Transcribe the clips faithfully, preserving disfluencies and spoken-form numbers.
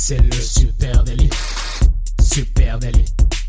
C'est le Super Daily. Super Daily.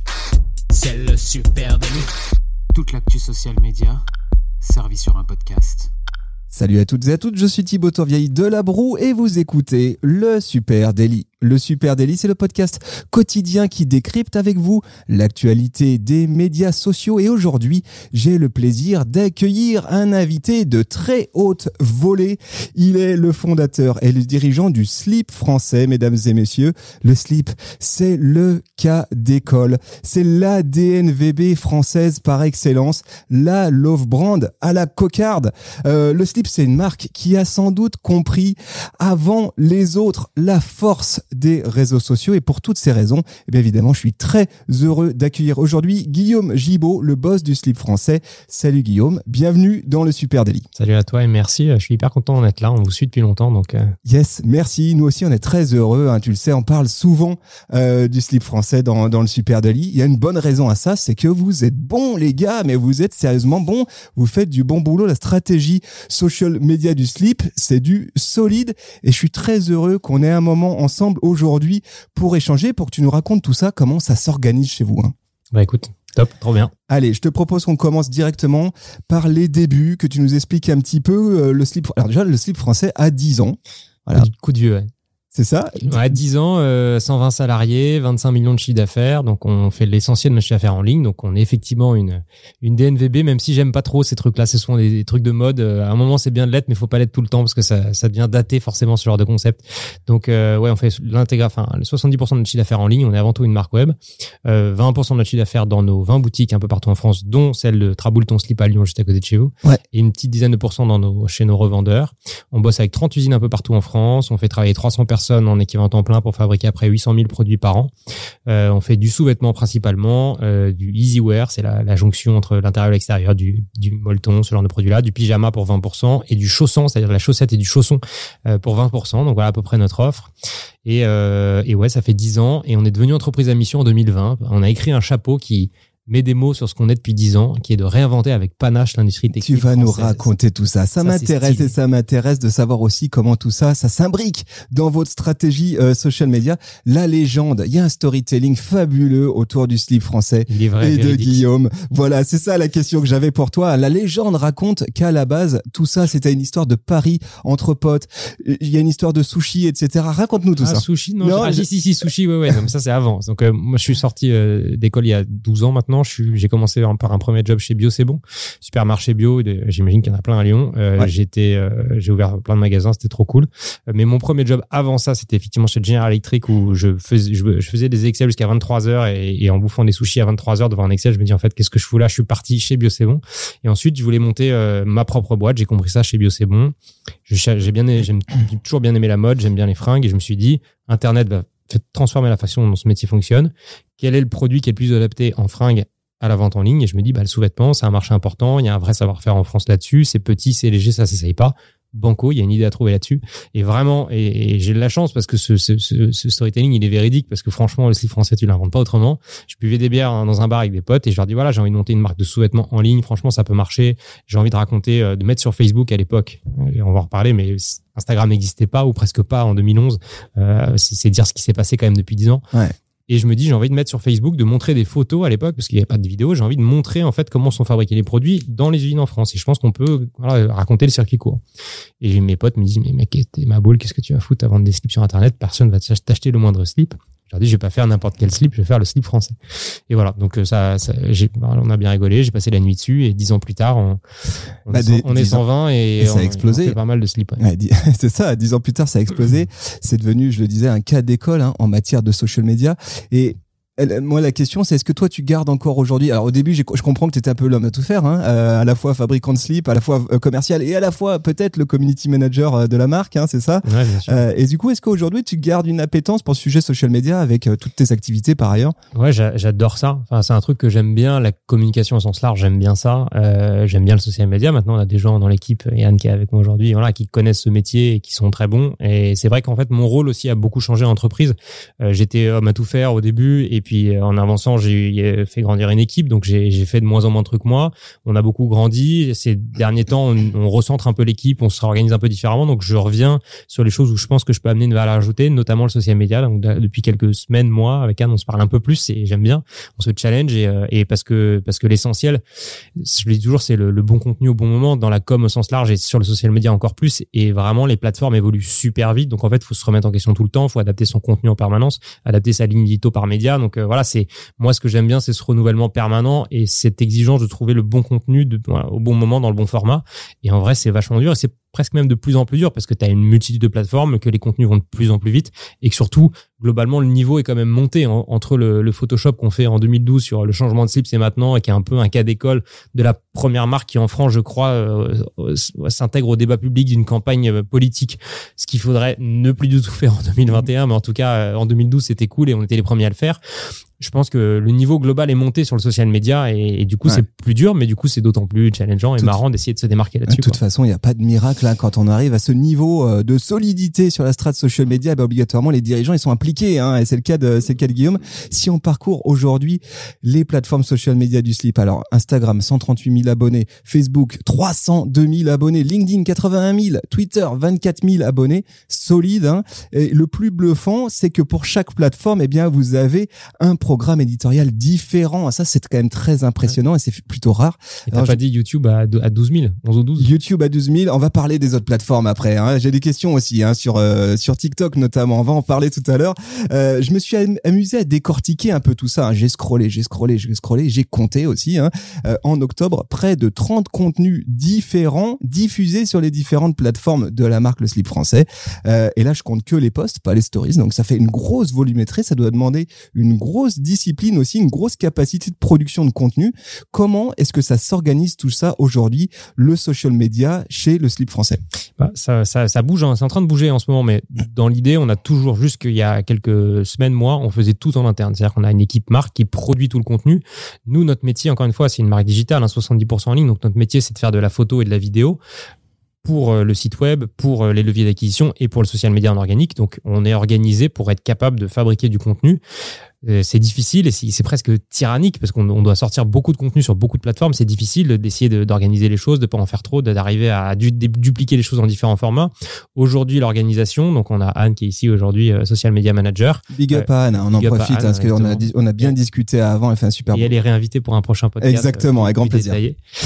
C'est le Super Daily. Toute l'actu social média servie sur un podcast. Salut à toutes et à toutes, je suis Thibaut Tourvieille de La Broue et vous écoutez le Super Daily. Le Super Daily, c'est le podcast quotidien qui décrypte avec vous l'actualité des médias sociaux. Et aujourd'hui, j'ai le plaisir d'accueillir un invité de très haute volée. Il est le fondateur et le dirigeant du Slip français, mesdames et messieurs. Le Slip, c'est le cas d'école. C'est l'A D N V B française par excellence, la love brand à la cocarde. Euh, le Slip, c'est une marque qui a sans doute compris avant les autres la force des réseaux sociaux, et pour toutes ces raisons, eh bien évidemment, je suis très heureux d'accueillir aujourd'hui Guillaume Gibaud, le boss du Slip français. Salut Guillaume, bienvenue dans le Super Daily. Salut à toi et merci, je suis hyper content d'être là, on vous suit depuis longtemps. Donc euh... Yes, merci, nous aussi on est très heureux, hein, tu le sais, on parle souvent euh, du Slip français dans, dans le Super Daily. Il y a une bonne raison à ça, c'est que vous êtes bons les gars, mais vous êtes sérieusement bons, vous faites du bon boulot, la stratégie social media du Slip, c'est du solide, et je suis très heureux qu'on ait un moment ensemble aujourd'hui pour échanger, pour que tu nous racontes tout ça, comment ça s'organise chez vous. Hein. Bah écoute, top, trop bien. Allez, je te propose qu'on commence directement par les débuts, que tu nous expliques un petit peu euh, le Slip. Alors déjà, le Slip français a dix ans. Voilà. Coup, de, coup de vieux, ouais. C'est ça? À dix ans, euh, cent vingt salariés, vingt-cinq millions de chiffre d'affaires. Donc, on fait l'essentiel de notre chiffre d'affaires en ligne. Donc, on est effectivement une, une D N V B, même si j'aime pas trop ces trucs-là. Ce sont des, des trucs de mode. À un moment, c'est bien de l'être, mais faut pas l'être tout le temps parce que ça, ça devient daté forcément ce genre de concept. Donc, euh, ouais, on fait l'intégration, enfin, soixante-dix pour cent de notre chiffre d'affaires en ligne. On est avant tout une marque web. Euh, vingt pour cent de notre chiffre d'affaires dans nos vingt boutiques un peu partout en France, dont celle de Traboulton Slip à Lyon, juste à côté de chez vous. Ouais. Et une petite dizaine de pourcents dans nos, chez nos revendeurs. On bosse avec trente usines un peu partout en France. On fait travailler trois cents personnes en équivalent temps plein pour fabriquer après huit cent mille produits par an. Euh, on fait du sous-vêtement principalement, euh, du easy wear, c'est la, la jonction entre l'intérieur et l'extérieur, du, du molleton, ce genre de produit-là, du pyjama pour vingt pour cent et du chausson, c'est-à-dire la chaussette et du chausson euh, pour vingt pour cent. Donc voilà à peu près notre offre. Et, euh, et ouais, ça fait dix ans et on est devenu entreprise à mission en deux mille vingt. On a écrit un chapeau qui met des mots sur ce qu'on est depuis dix ans, qui est de réinventer avec panache l'industrie technique Tu vas française. nous raconter tout ça. Ça, ça m'intéresse et ça m'intéresse de savoir aussi comment tout ça, ça s'imbrique dans votre stratégie euh, social media. La légende, il y a un storytelling fabuleux autour du Slip français Il est vrai, et véridique. de Guillaume. Voilà, c'est ça la question que j'avais pour toi. La légende raconte qu'à la base, tout ça, c'était une histoire de pari entre potes. Il y a une histoire de sushi, et cetera. Raconte-nous tout ah, ça. Sushi, non, non ah, je... si, si, si, sushi, ouais, ouais, non, mais ça c'est avant. Donc euh, moi je suis sorti euh, d'école il y a douze ans maintenant. Je suis, j'ai commencé par un premier job chez Bio C'est Bon, supermarché bio. J'imagine qu'il y en a plein à Lyon. Euh, ouais. J'étais, euh, j'ai ouvert plein de magasins, c'était trop cool. Mais mon premier job avant ça, c'était effectivement chez General Electric où je faisais, je, je faisais des Excel jusqu'à vingt-trois heures et, et en bouffant des sushis à vingt-trois heures devant un Excel, je me dis en fait qu'est-ce que je fous là. Je suis parti chez Bio C'est Bon et ensuite je voulais monter euh, ma propre boîte. J'ai compris ça chez Bio C'est Bon. Je, j'ai bien, j'aime j'ai toujours bien aimé la mode, j'aime bien les fringues et je me suis dit Internet va transformer la façon dont ce métier fonctionne. Quel est le produit qui est le plus adapté en fringues à la vente en ligne? Et je me dis, bah, le sous-vêtement, c'est un marché important. Il y a un vrai savoir-faire en France là-dessus. C'est petit, c'est léger, ça s'essaye pas. Banco, il y a une idée à trouver là-dessus. Et vraiment, et, et j'ai de la chance parce que ce, ce, ce, ce storytelling, il est véridique parce que franchement, le Slip français, tu l'inventes pas autrement. Je buvais des bières hein, dans un bar avec des potes et je leur dis, voilà, j'ai envie de monter une marque de sous-vêtements en ligne. Franchement, ça peut marcher. J'ai envie de raconter, euh, de mettre sur Facebook à l'époque. Et on va en reparler, mais Instagram n'existait pas ou presque pas en deux mille onze. Euh, c'est, c'est dire ce qui s'est passé quand même depuis dix ans. Ouais. Et je me dis, j'ai envie de mettre sur Facebook, de montrer des photos à l'époque, parce qu'il n'y avait pas de vidéo. J'ai envie de montrer, en fait, comment sont fabriqués les produits dans les usines en France. Et je pense qu'on peut, voilà, raconter le circuit court. Et mes potes me disent, mais mec, t'es ma boule, qu'est-ce que tu vas foutre à vendre des slips sur Internet? Personne va t'acheter le moindre slip. Je leur dis, je vais pas faire n'importe quel slip, je vais faire le slip français. Et voilà. Donc, ça, ça j'ai, on a bien rigolé. J'ai passé la nuit dessus et dix ans plus tard, on, on, bah, est, des, on est cent vingt et, et ça on, a explosé. on fait pas mal de slips. Ouais. Ouais, c'est ça. Dix ans plus tard, ça a explosé. C'est devenu, je le disais, un cas d'école hein, en matière de social media. Et moi, la question, c'est est-ce que toi, tu gardes encore aujourd'hui... Alors, au début, j'ai, je comprends que tu étais un peu l'homme à tout faire, hein, euh, à la fois fabricant de slip, à la fois euh, commercial et à la fois peut-être le community manager euh, de la marque, hein, c'est ça? Ouais, bien sûr. Euh, et du coup, est-ce qu'aujourd'hui, tu gardes une appétence pour ce sujet social media avec euh, toutes tes activités par ailleurs? Ouais, j'a, j'adore ça. Enfin, c'est un truc que j'aime bien, la communication au sens large, j'aime bien ça. Euh, j'aime bien le social media. Maintenant, on a des gens dans l'équipe, et Anne qui est avec moi aujourd'hui, voilà, qui connaissent ce métier et qui sont très bons. Et c'est vrai qu'en fait, mon rôle aussi a beaucoup changé en entreprise. Euh, j'étais homme à tout faire au début et puis en avançant, j'ai fait grandir une équipe, donc j'ai, j'ai fait de moins en moins de trucs moi. On a beaucoup grandi. Ces derniers temps, on, on recentre un peu l'équipe, on se réorganise un peu différemment. Donc je reviens sur les choses où je pense que je peux amener une valeur ajoutée, notamment le social media. Donc depuis quelques semaines, moi, avec Anne, on se parle un peu plus et j'aime bien. On se challenge et, et parce que parce que l'essentiel, je le dis toujours, c'est le, le bon contenu au bon moment dans la com au sens large et sur le social media encore plus. Et vraiment, les plateformes évoluent super vite. Donc en fait, il faut se remettre en question tout le temps. Il faut adapter son contenu en permanence, adapter sa ligne édito par média. Donc euh, voilà, c'est moi ce que j'aime bien, c'est ce renouvellement permanent et cette exigence de trouver le bon contenu de, voilà, au bon moment dans le bon format. Et en vrai, c'est vachement dur et c'est presque même de plus en plus dur parce que tu as une multitude de plateformes, que les contenus vont de plus en plus vite et que surtout, globalement, le niveau est quand même monté en, entre le, le Photoshop qu'on fait en deux mille douze sur le changement de slip, c'est maintenant, et qui est un peu un cas d'école de la première marque qui en France, je crois, euh, s'intègre au débat public d'une campagne politique, ce qu'il faudrait ne plus du tout faire en deux mille vingt et un, mais en tout cas, en deux mille douze, c'était cool et on était les premiers à le faire. Je pense que le niveau global est monté sur le social media et, et du coup, ouais. c'est plus dur, mais du coup, c'est d'autant plus challengeant et Tout marrant d'essayer de se démarquer là-dessus. De toute quoi. façon, il n'y a pas de miracle hein, quand on arrive à ce niveau de solidité sur la strate social media. Ben, obligatoirement, les dirigeants ils sont impliqués hein, et c'est le cas de c'est le cas de Guillaume. Si on parcourt aujourd'hui les plateformes social media du slip, alors Instagram cent trente-huit mille abonnés, Facebook trois cent deux mille abonnés, LinkedIn quatre-vingt-un mille, Twitter vingt-quatre mille abonnés, solide. Hein. Et le plus bluffant, c'est que pour chaque plateforme, eh bien, vous avez un programme éditorial différent. Ça, c'est quand même très impressionnant ouais. et c'est plutôt rare. Et t'as Alors, pas je... dit YouTube à, à douze mille, onze ou douze? YouTube à douze mille. On va parler des autres plateformes après. Hein. J'ai des questions aussi hein, sur euh, sur TikTok notamment. On va en parler tout à l'heure. Euh, je me suis amusé à décortiquer un peu tout ça. Hein. J'ai scrollé, j'ai scrollé, j'ai scrollé, j'ai compté aussi. Hein. Euh, en octobre, près de trente contenus différents diffusés sur les différentes plateformes de la marque Le Slip Français. Euh, et là, je compte que les posts, pas les stories. Donc, ça fait une grosse volumétrie. Ça doit demander une grosse discipline aussi, une grosse capacité de production de contenu. Comment est-ce que ça s'organise tout ça aujourd'hui, le social media chez Le Slip Français? Bah, ça, ça, ça bouge, hein. C'est en train de bouger en ce moment, mais dans l'idée, on a toujours, juste qu'il y a quelques semaines, mois, on faisait tout en interne. C'est-à-dire qu'on a une équipe marque qui produit tout le contenu. Nous, notre métier, encore une fois, c'est une marque digitale, hein, soixante-dix pour cent en ligne. Donc, notre métier, c'est de faire de la photo et de la vidéo pour le site web, pour les leviers d'acquisition et pour le social media en organique. Donc, on est organisé pour être capable de fabriquer du contenu. C'est difficile et c'est presque tyrannique parce qu'on doit sortir beaucoup de contenu sur beaucoup de plateformes. C'est difficile d'essayer de, d'organiser les choses, de pas en faire trop, d'arriver à du, dupliquer les choses en différents formats. Aujourd'hui, l'organisation, donc on a Anne qui est ici aujourd'hui, social media manager. Big up à Anne, on en profite Anne, parce qu'on a, on a bien discuté avant, elle fait un super. Et elle est réinvitée pour un prochain podcast. Exactement, euh, avec grand plaisir.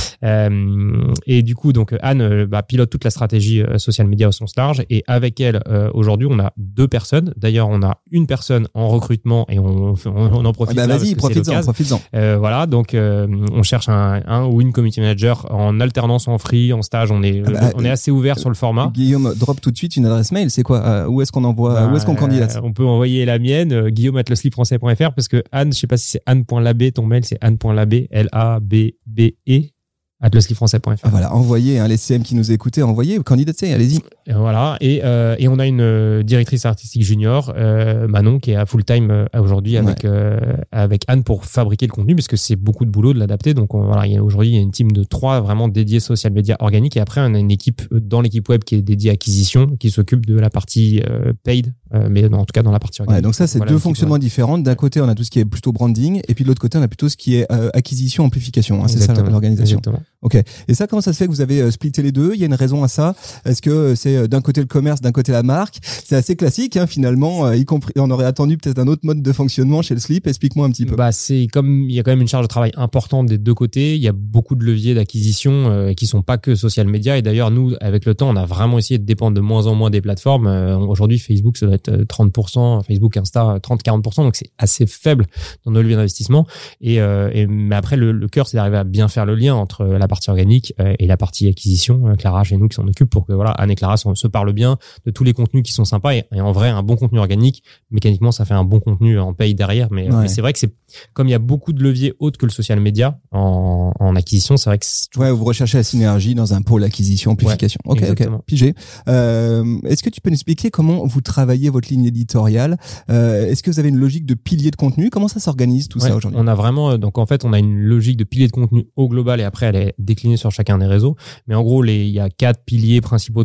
Euh, et du coup, donc Anne bah, pilote toute la stratégie social media au sens large et avec elle, euh, aujourd'hui, on a deux personnes. D'ailleurs, on a une personne en recrutement et on On, on en profite. Ah bah vas-y, profites-en, profites-en. Euh, voilà, donc euh, on cherche un, un ou une community manager en alternance, en free, en stage. On est, ah bah, on est assez ouvert euh, sur le format. Guillaume, drop tout de suite une adresse mail. C'est quoi euh, Où est-ce qu'on envoie bah, Où est-ce qu'on candidate euh, On peut envoyer la mienne, euh, guillaume arobase le slip français point f r parce que Anne, je sais pas si c'est anne point labé, ton mail c'est anne point labé, L A B B E. arobase le slip français point f r. Ah voilà, envoyez hein, les C M qui nous écoutaient, envoyez, candidatez, allez-y. Et voilà, et, euh, et on a une euh, directrice artistique junior, euh, Manon, qui est à full time euh, aujourd'hui avec, ouais. euh, avec Anne pour fabriquer le contenu, parce que c'est beaucoup de boulot de l'adapter. Donc on, voilà, aujourd'hui, il y a une team de trois vraiment dédiés social media organique, et après on a une équipe dans l'équipe web qui est dédiée à acquisition, qui s'occupe de la partie euh, paid, euh, mais non, en tout cas dans la partie organique. Ouais, donc ça, c'est voilà, deux fonctionnements ouais. différents. D'un côté, on a tout ce qui est plutôt branding, et puis de l'autre côté, on a plutôt ce qui est euh, acquisition, amplification. Hein, c'est ça l'organisation. Exactement. Ok. Et ça, comment ça se fait que vous avez splitté les deux? Il y a une raison à ça? Est-ce que c'est d'un côté le commerce, d'un côté la marque? C'est assez classique, hein, finalement. Y compris, on aurait attendu peut-être un autre mode de fonctionnement chez le slip. Explique-moi un petit peu. Bah, c'est comme il y a quand même une charge de travail importante des deux côtés. Il y a beaucoup de leviers d'acquisition euh, qui sont pas que social media. Et d'ailleurs, nous, avec le temps, on a vraiment essayé de dépendre de moins en moins des plateformes. Euh, aujourd'hui, Facebook, ça doit être trente pour cent. Facebook, Insta, trente à quarante pour cent. Donc, c'est assez faible dans nos leviers d'investissement. Et, euh, et mais après, le, le cœur, c'est d'arriver à bien faire le lien entre la partie organique et la partie acquisition. Clara chez nous qui s'en occupe pour que voilà, Anne et Clara se parlent bien de tous les contenus qui sont sympas et, et en vrai un bon contenu organique mécaniquement ça fait un bon contenu en paye derrière mais, ouais. mais c'est vrai que c'est comme il y a beaucoup de leviers autres que le social media en, en acquisition, c'est vrai que c'est... ouais, vous recherchez la synergie dans un pôle acquisition amplification. Ouais, ok exactement. Ok pigé. Euh, est-ce que tu peux nous expliquer comment vous travaillez votre ligne éditoriale? euh, est-ce que vous avez une logique de pilier de contenu? Comment ça s'organise tout ouais, ça aujourd'hui? On a vraiment donc en fait on a une logique de pilier de contenu au global et après elle est déclinée sur chacun des réseaux. Mais en gros, les, il y a quatre piliers principaux de contenu. Il y en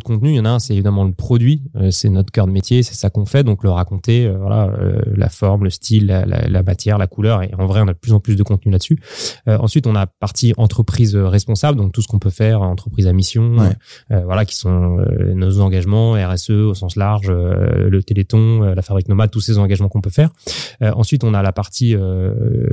en a un, c'est évidemment le produit. Euh, c'est notre cœur de métier, c'est ça qu'on fait. Donc le raconter, euh, voilà, euh, la forme, le style, la, la, la matière, la couleur. Et en vrai, on a de plus en plus de contenu là-dessus. Euh, ensuite, on a partie entreprise responsable, donc tout ce qu'on peut faire, entreprise à mission, ouais. euh, voilà, qui sont euh, nos engagements, R S E au sens large, euh, le Téléthon, euh, la Fabrique Nomade, tous ces engagements qu'on peut faire. Euh, ensuite, on a la partie euh,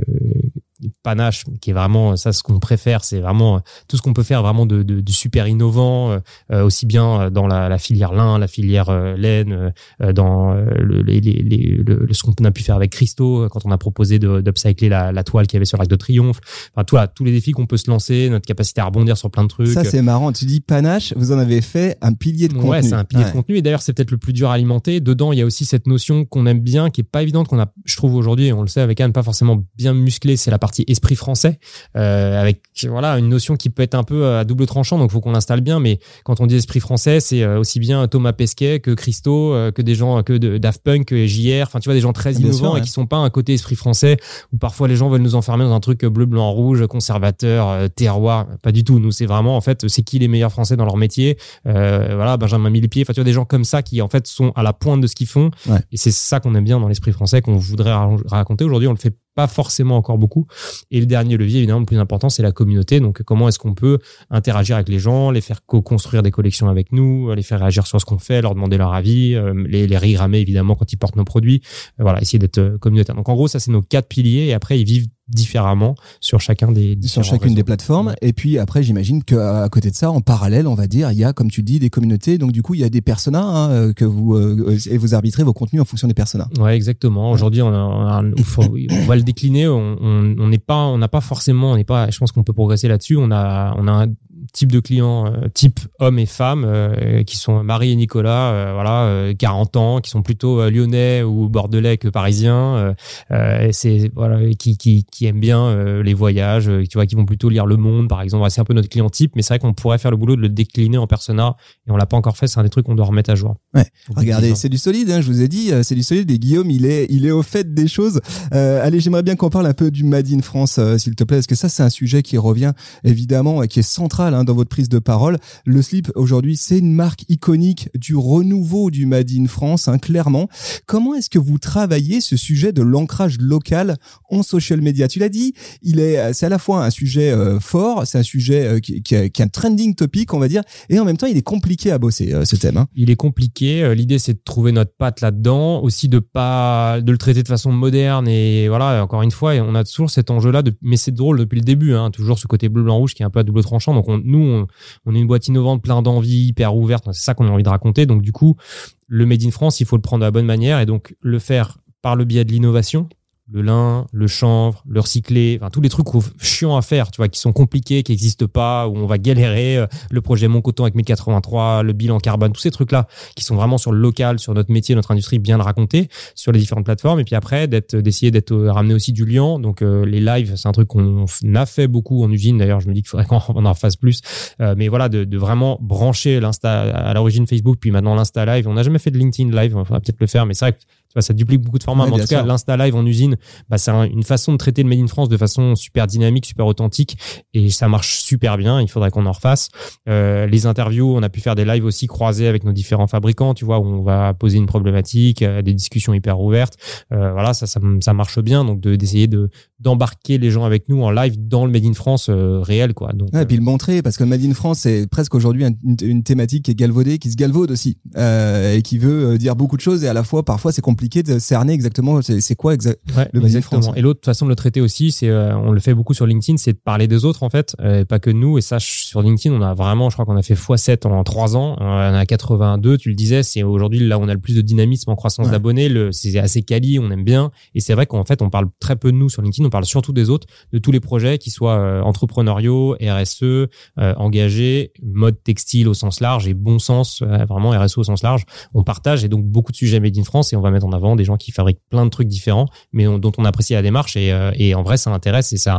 panache, qui est vraiment ça, ce qu'on préfère, c'est vraiment tout ce qu'on peut faire vraiment de, de, de super innovant, euh, aussi bien dans la, la filière lin, la filière euh, laine, euh, dans le, les, les, les, le, ce qu'on a pu faire avec Christo quand on a proposé de, d'upcycler la, la toile qu'il y avait sur l'Arc de Triomphe. Enfin, tout, là, tous les défis qu'on peut se lancer, notre capacité à rebondir sur plein de trucs. Ça, c'est marrant. Tu dis panache, vous en avez fait un pilier de contenu. Ouais, c'est un pilier ouais. de contenu. Et d'ailleurs, c'est peut-être le plus dur à alimenter. Dedans, il y a aussi cette notion qu'on aime bien, qui est pas évidente, qu'on a, je trouve aujourd'hui, et on le sait avec Anne, pas forcément bien musclée. C'est la partie esprit français, euh, avec voilà une notion qui peut être un peu à double tranchant. Donc, faut qu'on l'installe bien. Mais quand on dit esprit français, c'est aussi bien Thomas Pesquet que Christo, que des gens que de Daft Punk, que J R. Enfin, tu vois, des gens très bien innovants sûr, ouais. et qui sont pas un côté esprit français où parfois les gens veulent nous enfermer dans un truc bleu, blanc, rouge, conservateur, euh, terroir. Pas du tout. Nous, c'est vraiment en fait, c'est qui les meilleurs Français dans leur métier. Euh, voilà, Benjamin Millepied. Enfin, tu vois, des gens comme ça qui en fait sont à la pointe de ce qu'ils font. Ouais. Et c'est ça qu'on aime bien dans l'esprit français, qu'on voudrait raconter. Aujourd'hui, on le fait pas forcément encore beaucoup. Et le dernier levier, évidemment, le plus important, c'est la communauté. Donc, comment est-ce qu'on peut interagir avec les gens, les faire co-construire des collections avec nous, les faire réagir sur ce qu'on fait, leur demander leur avis, euh, les, les rigrammer, évidemment, quand ils portent nos produits. Euh, voilà, essayer d'être euh, communautaire. Donc, en gros, ça, c'est nos quatre piliers. Et après, ils vivent différemment sur chacun des sur chacune réseaux. des plateformes. Ouais. Et puis après, j'imagine qu'à côté de ça, en parallèle, on va dire, il y a, comme tu dis, des communautés. Donc du coup, il y a des personas hein, que vous euh, et vous arbitrez vos contenus en fonction des personas. Ouais, exactement. Aujourd'hui, on, a, on, a, on va le décliner. On n'est pas, on n'a pas forcément, on n'est pas. Je pense qu'on peut progresser là-dessus. On a, on a un type de clients, euh, type hommes et femmes, euh, qui sont Marie et Nicolas, euh, voilà, euh, quarante ans, qui sont plutôt euh, lyonnais ou bordelais que parisiens. Euh, euh, c'est voilà, qui qui qui aiment bien euh, les voyages, euh, tu vois, qui vont plutôt lire Le Monde, par exemple. C'est un peu notre client type, mais c'est vrai qu'on pourrait faire le boulot de le décliner en persona, et on l'a pas encore fait. C'est un des trucs qu'on doit remettre à jour. Ouais. Regardez, c'est du solide. Hein, je vous ai dit, c'est du solide. Et Guillaume, il est il est au fait des choses. Euh, allez, j'aimerais bien qu'on parle un peu du Made in France, euh, s'il te plaît, parce que ça, c'est un sujet qui revient évidemment et qui est central hein, dans votre prise de parole. Le slip aujourd'hui, c'est une marque iconique du renouveau du Made in France, hein, clairement. Comment est-ce que vous travaillez ce sujet de l'ancrage local en social media? Tu l'as dit, il est, c'est à la fois un sujet euh, fort, c'est un sujet euh, qui, qui, a, qui a un trending topic, on va dire, et en même temps, il est compliqué à bosser euh, ce thème. Hein. Il est compliqué. L'idée, c'est de trouver notre patte là-dedans, aussi de pas de le traiter de façon moderne et voilà. Encore une fois, on a toujours cet enjeu-là, de, mais c'est drôle depuis le début, hein, toujours ce côté bleu, blanc, rouge qui est un peu à double tranchant. Donc on, nous, on, on est une boîte innovante, plein d'envie, hyper ouverte. C'est ça qu'on a envie de raconter. Donc du coup, le Made in France, il faut le prendre de la bonne manière et donc le faire par le biais de l'innovation. Le lin, le chanvre, le recyclé, enfin tous les trucs chiants à faire, tu vois, qui sont compliqués, qui n'existent pas, où on va galérer. Le projet Mon Coton avec mille quatre-vingt-trois, le bilan carbone, tous ces trucs-là qui sont vraiment sur le local, sur notre métier, notre industrie, bien le raconter sur les différentes plateformes. Et puis après, d'être, d'essayer d'être ramené aussi du liant. Donc euh, les lives, c'est un truc qu'on a fait beaucoup en usine. D'ailleurs, je me dis qu'il faudrait qu'on en fasse plus. Euh, mais voilà, de, de vraiment brancher l'Insta à l'origine Facebook, puis maintenant l'Insta Live. On n'a jamais fait de LinkedIn Live, il faudra peut-être le faire, mais c'est vrai que tu vois, ça duplique beaucoup de formats. Ouais, mais en tout sûr. cas, l'Insta Live en usine, bah, c'est un, une façon de traiter le Made in France de façon super dynamique, super authentique, et ça marche super bien. Il faudrait qu'on en refasse. Euh, les interviews, on a pu faire des lives aussi croisés avec nos différents fabricants, tu vois, où on va poser une problématique, euh, des discussions hyper ouvertes. Euh, voilà, ça, ça, ça marche bien. Donc, de, d'essayer de, d'embarquer les gens avec nous en live dans le Made in France euh, réel, quoi. Donc, ouais, et puis le montrer, parce que le Made in France, c'est presque aujourd'hui un, une, une thématique qui est galvaudée, qui se galvaude aussi, euh, et qui veut dire beaucoup de choses, et à la fois, parfois, c'est compliqué de cerner exactement c'est, c'est quoi exa- ouais, le Made in France. Et l'autre façon de le traiter aussi, c'est euh, on le fait beaucoup sur LinkedIn, c'est de parler des autres en fait, euh, pas que de nous. Et ça, sur LinkedIn, on a vraiment, je crois qu'on a fait fois sept en trois ans. On en a quatre-vingt-deux, tu le disais, c'est aujourd'hui là où on a le plus de dynamisme en croissance ouais. d'abonnés. Le, c'est assez quali, on aime bien. Et c'est vrai qu'en fait, on parle très peu de nous sur LinkedIn, on parle surtout des autres, de tous les projets qui soient euh, entrepreneuriaux, R S E, euh, engagés, mode textile au sens large et bon sens, euh, vraiment R S E au sens large. On partage et donc beaucoup de sujets Made in France et on va mettre en avant des gens qui fabriquent plein de trucs différents, mais on, dont on apprécie la démarche et, euh, et en vrai, ça intéresse et ça,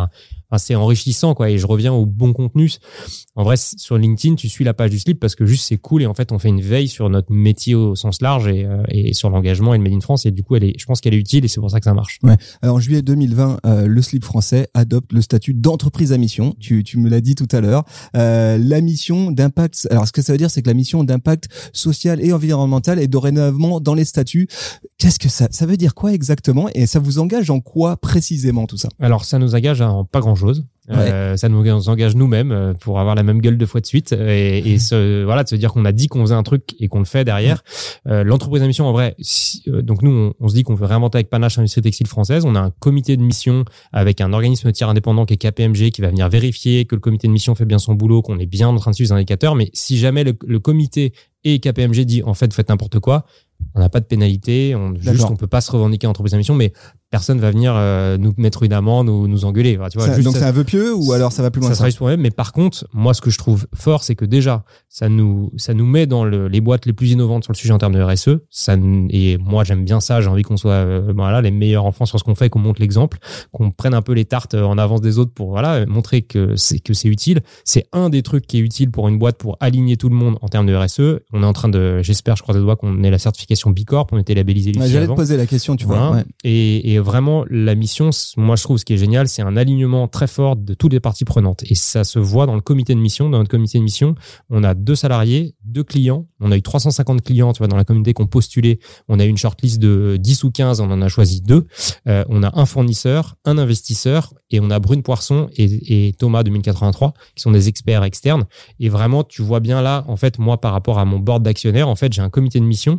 enfin, c'est enrichissant, quoi. Et je reviens au bon contenu. En vrai, sur LinkedIn, tu suis la page du slip parce que juste c'est cool et en fait, on fait une veille sur notre métier au sens large et, euh, et sur l'engagement et le Made in France. Et du coup, elle est, je pense qu'elle est utile et c'est pour ça que ça marche. Ouais. Alors, en juillet deux mille vingt, euh, le slip français adopte le statut d'entreprise à mission. Tu, tu me l'as dit tout à l'heure. Euh, la mission d'impact. Alors, ce que ça veut dire, c'est que la mission d'impact social et environnemental est dorénavant dans les statuts. Qu'est-ce que ça, ça veut dire quoi exactement? Et ça vous engage en quoi précisément tout ça? Alors, ça nous engage en pas grand-chose. Ouais. Euh, ça nous engage nous-mêmes pour avoir la même gueule deux fois de suite et, et se, voilà, de se dire qu'on a dit qu'on faisait un truc et qu'on le fait derrière. Euh, l'entreprise à mission, en vrai, si, euh, donc nous, on, on se dit qu'on veut réinventer avec panache l'industrie textile française. On a un comité de mission avec un organisme de tiers indépendant qui est K P M G qui va venir vérifier que le comité de mission fait bien son boulot, qu'on est bien en train de suivre les indicateurs. Mais si jamais le, le comité et K P M G dit en fait, faites n'importe quoi, on n'a pas de pénalité, on, juste on peut pas se revendiquer entreprise à mission, mais personne va venir euh, nous mettre une amende ou nous engueuler. Enfin, tu vois, ça, juste donc ça, c'est un vœu pieux ou alors ça va plus loin? Ça sera juste pour eux. Mais par contre, moi, ce que je trouve fort, c'est que déjà, ça nous, ça nous met dans le, les boîtes les plus innovantes sur le sujet en termes de R S E. Ça, et moi, j'aime bien ça. J'ai envie qu'on soit euh, voilà, les meilleurs en France sur ce qu'on fait, qu'on montre l'exemple, qu'on prenne un peu les tartes en avance des autres pour voilà, montrer que c'est, que c'est utile. C'est un des trucs qui est utile pour une boîte pour aligner tout le monde en termes de R S E. On est en train de, j'espère, je croise les doigts, qu'on ait la certification B Corp. On était labellisé. Ouais, j'allais avant. te poser la question, tu voilà. vois. Ouais. Et, et vraiment, la mission, moi, je trouve ce qui est génial, c'est un alignement très fort de toutes les parties prenantes. Et ça se voit dans le comité de mission. Dans notre comité de mission, on a deux salariés, deux clients. On a eu trois cent cinquante clients, tu vois, dans la communauté qui ont postulé. On a eu une shortlist de dix ou quinze, on en a choisi deux. Euh, on a un fournisseur, un investisseur, et on a Brune Poisson et, et Thomas deux mille quatre-vingt-trois, qui sont des experts externes. Et vraiment, tu vois bien là, en fait, moi, par rapport à mon board d'actionnaires, en fait, j'ai un comité de mission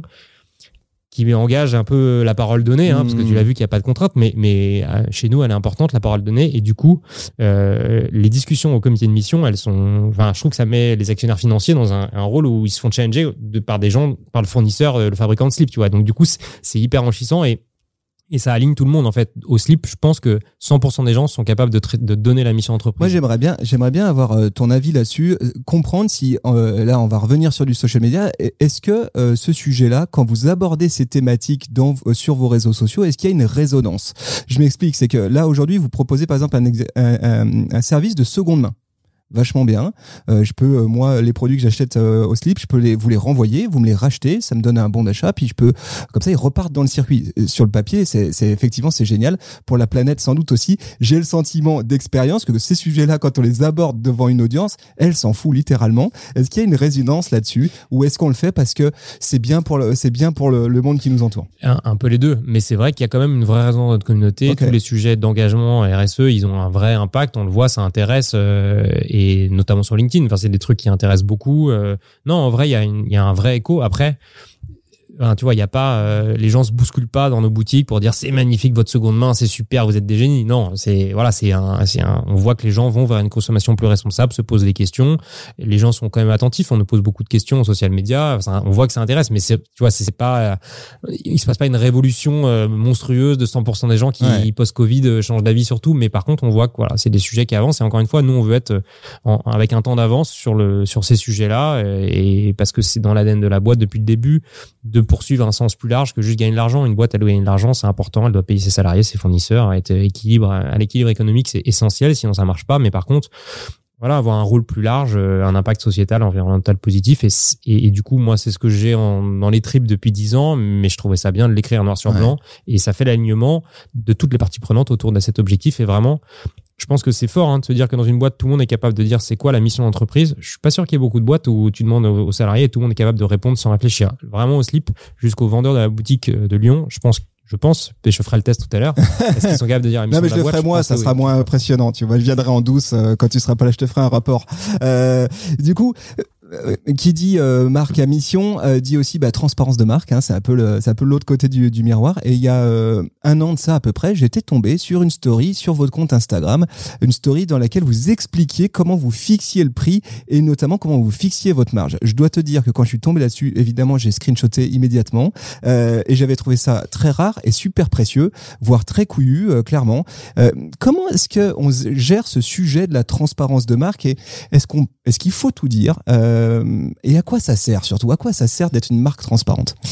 qui engage un peu la parole donnée, hein, mmh. parce que tu l'as vu qu'il n'y a pas de contrainte, mais, mais chez nous, elle est importante, la parole donnée. Et du coup, euh, les discussions au comité de mission, elles sont... Enfin, je trouve que ça met les actionnaires financiers dans un, un rôle où ils se font challenger de, par des gens, par le fournisseur, le fabricant de slip, tu vois. Donc, du coup, c'est, c'est hyper enrichissant et Et ça aligne tout le monde, en fait. Au slip, je pense que cent pour cent des gens sont capables de, tra- de donner la mission entreprise. Moi, j'aimerais bien, j'aimerais bien avoir euh, ton avis là-dessus, euh, comprendre si, euh, là, on va revenir sur du social media. Est-ce que euh, ce sujet-là, quand vous abordez ces thématiques dans, euh, sur vos réseaux sociaux, est-ce qu'il y a une résonance? Je m'explique, c'est que là, aujourd'hui, vous proposez, par exemple, un, ex- un, un, un service de seconde main. Vachement bien. Euh, je peux, euh, moi, les produits que j'achète euh, au slip, je peux les, vous les renvoyer, vous me les rachetez, ça me donne un bon d'achat, puis je peux, comme ça, ils repartent dans le circuit. Sur le papier, c'est, c'est effectivement, c'est génial. Pour la planète, sans doute aussi. J'ai le sentiment d'expérience que ces sujets-là, quand on les aborde devant une audience, elle s'en fout littéralement. Est-ce qu'il y a une résonance là-dessus, ou est-ce qu'on le fait parce que c'est bien pour le, c'est bien pour le, le monde qui nous entoure? Un, un peu les deux, mais c'est vrai qu'il y a quand même une vraie raison dans notre communauté. Okay. Tous les sujets d'engagement R S E, ils ont un vrai impact. On le voit, ça intéresse. Euh, et notamment sur LinkedIn, enfin c'est des trucs qui intéressent beaucoup. Euh, non, en vrai, il y a une, il y a un vrai écho. Après, enfin, tu vois, il y a pas, euh, les gens se bousculent pas dans nos boutiques pour dire c'est magnifique votre seconde main, c'est super, vous êtes des génies. Non, c'est voilà, c'est un, c'est un. On voit que les gens vont vers une consommation plus responsable, se posent des questions. Les gens sont quand même attentifs. On nous pose beaucoup de questions aux social media. Enfin, on voit que ça intéresse, mais c'est, tu vois, c'est, c'est pas, euh, il se passe pas une révolution euh, monstrueuse de cent pour cent des gens qui ouais. post-Covid euh, changent d'avis sur tout. Mais par contre, on voit que voilà, c'est des sujets qui avancent. Et encore une fois, nous, on veut être en, avec un temps d'avance sur le sur ces sujets-là, et, et parce que c'est dans l'A D N de la boîte depuis le début de poursuivre un sens plus large que juste gagner de l'argent. Une boîte, elle doit gagner de l'argent, c'est important, elle doit payer ses salariés, ses fournisseurs, être équilibre, à l'équilibre économique, c'est essentiel, sinon ça marche pas. Mais par contre, voilà, avoir un rôle plus large, un impact sociétal, environnemental positif. Et, et, et du coup, moi, c'est ce que j'ai en, dans les tripes depuis dix ans, mais je trouvais ça bien de l'écrire noir sur blanc. Ouais. Et ça fait l'alignement de toutes les parties prenantes autour de cet objectif. Et vraiment, je pense que c'est fort hein, de se dire que dans une boîte, tout le monde est capable de dire c'est quoi la mission d'entreprise. Je suis pas sûr qu'il y ait beaucoup de boîtes où tu demandes aux salariés et tout le monde est capable de répondre sans réfléchir. Vraiment au slip, jusqu'au vendeur de la boutique de Lyon, je pense Je pense, et je ferai le test tout à l'heure. Est-ce qu'ils sont capables de dire la mission Non, mais de je la le boîte, ferai moi, ça oui. sera moins impressionnant. Tu vois, je viendrai en douce euh, quand tu seras pas là, je te ferai un rapport. Euh, du coup, euh, qui dit euh, marque à mission euh, dit aussi bah, transparence de marque. Hein, c'est un peu le, c'est un peu l'autre côté du, du miroir. Et il y a euh, un an de ça à peu près, j'étais tombé sur une story sur votre compte Instagram, une story dans laquelle vous expliquiez comment vous fixiez le prix et notamment comment vous fixiez votre marge. Je dois te dire que quand je suis tombé là-dessus, évidemment, j'ai screenshoté immédiatement euh, et j'avais trouvé ça très rare et super précieux, voire très couillu, euh, clairement. Euh, comment est-ce que on gère ce sujet de la transparence de marque et est-ce qu'on, est-ce qu'il faut tout dire euh, et à quoi ça sert surtout? À quoi ça sert d'être une marque transparente?